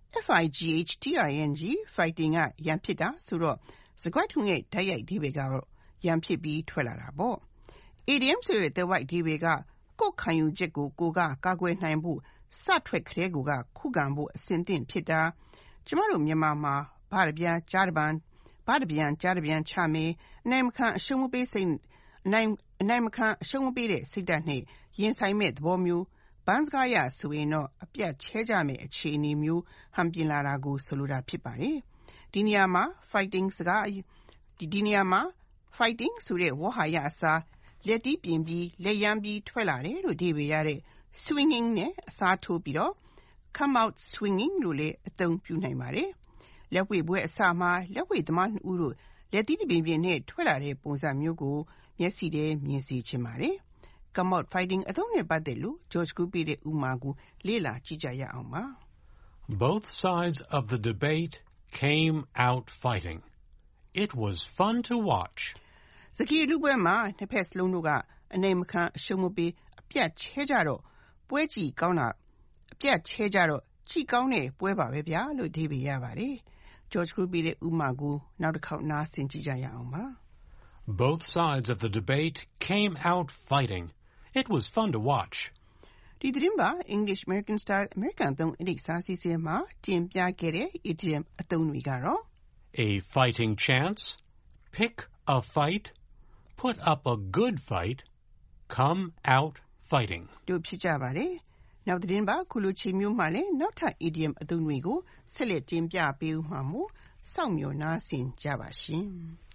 fighting fighting ကရန်ဖြစ်တာဆိုတော့စကားထုံးရဲ့ဓာတ်ရိုက်အဓိပ္ပာယ်ကတော့ရန်ဖြစ်ပြီးထွက်လာတာပေါ့။ idiom ဆိုတဲ့ the white အဓိပ္ပာယ်ကကိုယ်ခံယူချက်ကိုကိုကကာကွယ်နိုင်ဖို့စထွက်ခရဲကိုကခုခံဖို့အစဉ်သင့်ဖြစ်တာကျမတို့မြန်မာမှာဘာတပြန်ကြားတပံဘာတပြန်ကြားတပြန်ချမယ်အနိုင်မခံအရှုံးမပေးစိတ်အနိုင်အနိုင်မခံအရှုံးမပေးတဲ့စိတ်ဓာတ်နဲ့ရင်ဆိုင်မဲ့သဘောမျိုးဘန်းစကားရဆိုရင်တော့အပြတ်ချဲကြမယ်အခြေအနေမျိုးဟန်ပြလာတာကိုဆိုလိုတာဖြစ်ပါတယ်ဒီနေရာမှာ fighting စကားဒီဒီနေရာမှာ fighting ဆိုတဲ့ဝါဟာရအစားလက်တီးပြင်ပြီးလက်ရမ်းပြီးထွက်လာတယ်လို့အဓိပ္ပာယ်ရတဲ့ swinging နဲ့အစားထိုးပြီးတော့ come out swinging လို့လည်းအသုံးပြုနိုင်ပါတယ်လက်ဝှေ့ပွဲအစမှာလက်ဝှေ့သမားနှစ်ဦးတို့လက်တီးပြင်ပြင်နဲ့ထွက်လာတဲ့ပုံစံမျိုးကိုမျက်စိထဲမြင်စေချင်ပါတယ်come out fighting အသုံးနဲ့ပတ်သက်လို့ George ကိုပြတဲ့ဥမာကိုလေ့လာကြည့်ကြရအောင်ပါ Both sides of the debate came out fighting. It was fun to watch. စကားလူပွဲမှာနှစ်ဖက်စလုံးတို့ကအနိုင်မခံအရှုံးမပေးအပြတ်ချဲကြတော့ပွဲကြည့်ကောင်းတာအပြတ်ချဲကြတော့ကြည့်ကောင်းတဲ့ပွဲပါပဲဗျာလို့အဓိပ္ပာယ်ရပါတယ် George ကိုပြတဲ့ဥမာကိုနောက်တစ်ခေါက်နားဆင်ကြည့်ကြရအောင်ပါ Both sides of the debate came out fighting. It was fun to watch. ဒီသတင်းပါ English American Style American သုံးအဓိပ္ပာယ်စီစဉ်မှာတင်ပြခဲ့တဲ့ idiom အသုံးတွေကတော့ A fighting chance, pick a fight, put up a good fight, come out fighting. တို့ဖြစ်ကြပါတယ်နောက်သတင်းပါခုလိုချိန်မျိုးမှာလည်းနောက်ထပ် idiom အသုံးတွေကိုဆက်လက်တင်ပြပေးဦးမှာမို့စောင့်မျှော်နားဆင်ကြပါရှင်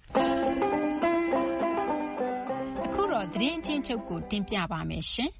အခုတော့သတင်းအချင်းချုပ်ကိုတင်ပြပါမယ်ရှင်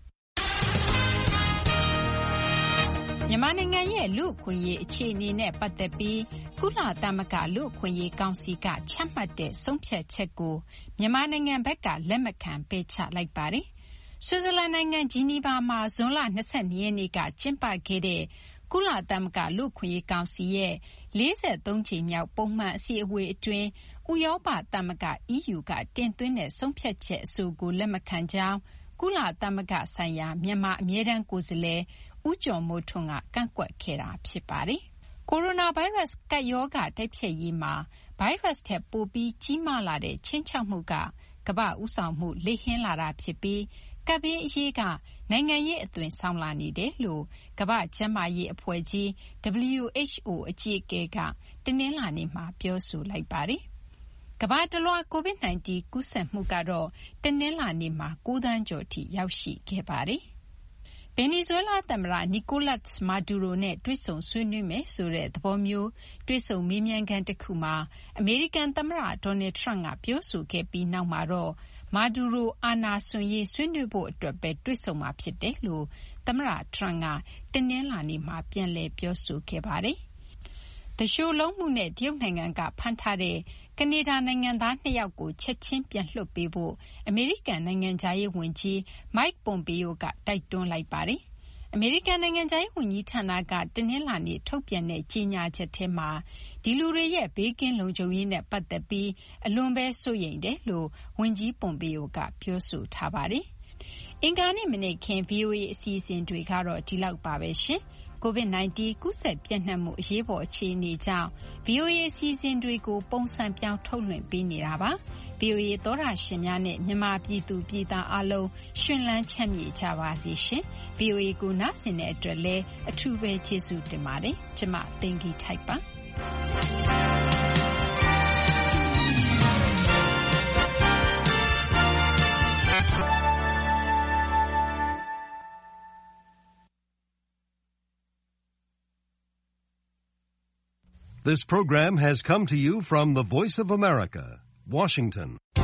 မြန်မာနိုင်ငံရဲ့လူ့အခွင့်အရေးအခြေအနေနဲ့ပတ်သက်ပြီးကုလသမဂ္ဂလူ့အခွင့်အရေးကောင်စီကချမှတ်တဲ့ဆုံးဖြတ်ချက်ကိုမြန်မာနိုင်ငံဘက်ကလက်မခံပယ်ချလိုက်ပါတယ်။ဆွစ်ဇာလန်နိုင်ငံဂျီနီဗာမှာဇွန်လ၂၂ရက်နေ့ကကျင်းပခဲ့တဲ့ကုလသမဂ္ဂလူ့အခွင့်အရေးကောင်စီရဲ့လေးဆယ်သုံးကြိမ်မြောက်ပုံမှန်အစည်းအဝေးအတွင်းဥရောပသမဂ္ဂ E U ကတင်သွင်းတဲ့ဆုံးဖြတ်ချက်အဆိုကိုလက်မခံကြောင်းကုလသမဂ္ဂဆိုင်ရာမြန်မာအမြဲတမ်းကိုယ်စားလှယ်ဦးကျော်မိုးထွန်းကကန့်ကွက်ခဲ့တာဖြစ်ပါတယ်။ကိုရိုနာဗိုင်းရပ်စ်ကပ်ရောဂါတိုက်ဖျက်ရေးမှာဗိုင်းရပ်စ်ထက်ပိုပြီးကြီးမားလာတဲ့ခြိမ်းခြောက်မှုကကမ္ဘာ့ဦးဆောင်မှုလိမ်လည်လာတာဖြစ်ပြီးကပ်ဘေးအရေးကနိုင်ငံရေးအသွင်ဆောင်လာနေတယ်လို့ကမ္ဘာ့ကျန်းမာရေးအဖွဲ့ကြီး W H O အကြီးအကဲကတနင်္လာနေ့မှာပြောဆိုလိုက်ပါတယ်။ကမ္ဘာတလွှား ကိုဗစ် ၁၉ ကူးစက်မှုကတော့တနင်္လာနေ့မှာ၉သန်းကျော်ထိရောက်ရှိခဲ့ပါတယ်။ဗင်နီဇွဲလားသမ္မတနီကိုလပ်စ်မာဒူရိုနဲ့တွေ့ဆုံဆွေးနွေးမယ်ဆိုတဲ့သဘောမျိုးတွေ့ဆုံမေးမြန်းခန်းတစ်ခုမှာအမေရိကန်သမ္မတဒေါ်နယ်ထရန့်ကပြောဆိုခဲ့ပြီးနောက်မှာတော့မာဒူရိုအာဏာစွန့်ရေးဆွေးနွေးဖို့အတွက်ပဲတွေ့ဆုံမှာဖြစ်တယ်လို့သမ္မတထရန့်ကတနင်္လာနေ့မှာပြန်လည်ပြောဆိုခဲ့ပါတယ်။သူလျှိုလုံးမှုနဲ့တရုတ်နိုင်ငံကဖမ်းထားတဲ့ကနေဒါနိုင်ငံသားနှစ်ယောက်ကိုချက်ချင်းပြန်လွှတ်ပေးဖို့အမေရိကန်နိုင်ငံခြားရေးဝန်ကြီး Mike Pompeo ကတိုက်တွန်းလိုက်ပါတယ်။အမေရိကန်နိုင်ငံခြားရေးဝန်ကြီးဌာနကတနင်္လာနေ့ထုတ်ပြန်တဲ့ကြေညာချက်ထဲမှာဒီလူတွေရဲ့ဘေးကင်းလုံခြုံရေးနဲ့ပတ်သက်ပြီးအလွန်ပဲစိုးရိမ်တယ်လို့ဝန်ကြီး Pompeo ကပြောဆိုထားပါတယ်။အင်္ဂါနေ့မနေ့ခင် ဗွီအိုအေ အစီအစဉ်တွေကတော့ဒီလောက်ပါပဲရှင်။ကိုဗစ် ၁၉ ကူးစက်ပြန့်နှံ့မှုအရေးပေါ်အခြေအနေကြောင့် ဗွီအိုအေ အစီအစဉ်တွေကိုပုံစံပြောင်းထုတ်လွှင့်ပေးနေတာပါ။ ဗွီအိုအေသောတာရှင်များနဲ့မြန်မာပြည်သူပြည်သားအားလုံးရှင်လန်းချမ်းမြေ့ကြပါစေရှင်။ ဗွီအိုအေကိုနားဆင်တဲ့အတွက်လည်းအထူးပဲကျေးဇူးတင်ပါတယ်။ကျမသိင်္ဂီထိုက်ပါ။ This program has come to you from the Voice of America, Washington.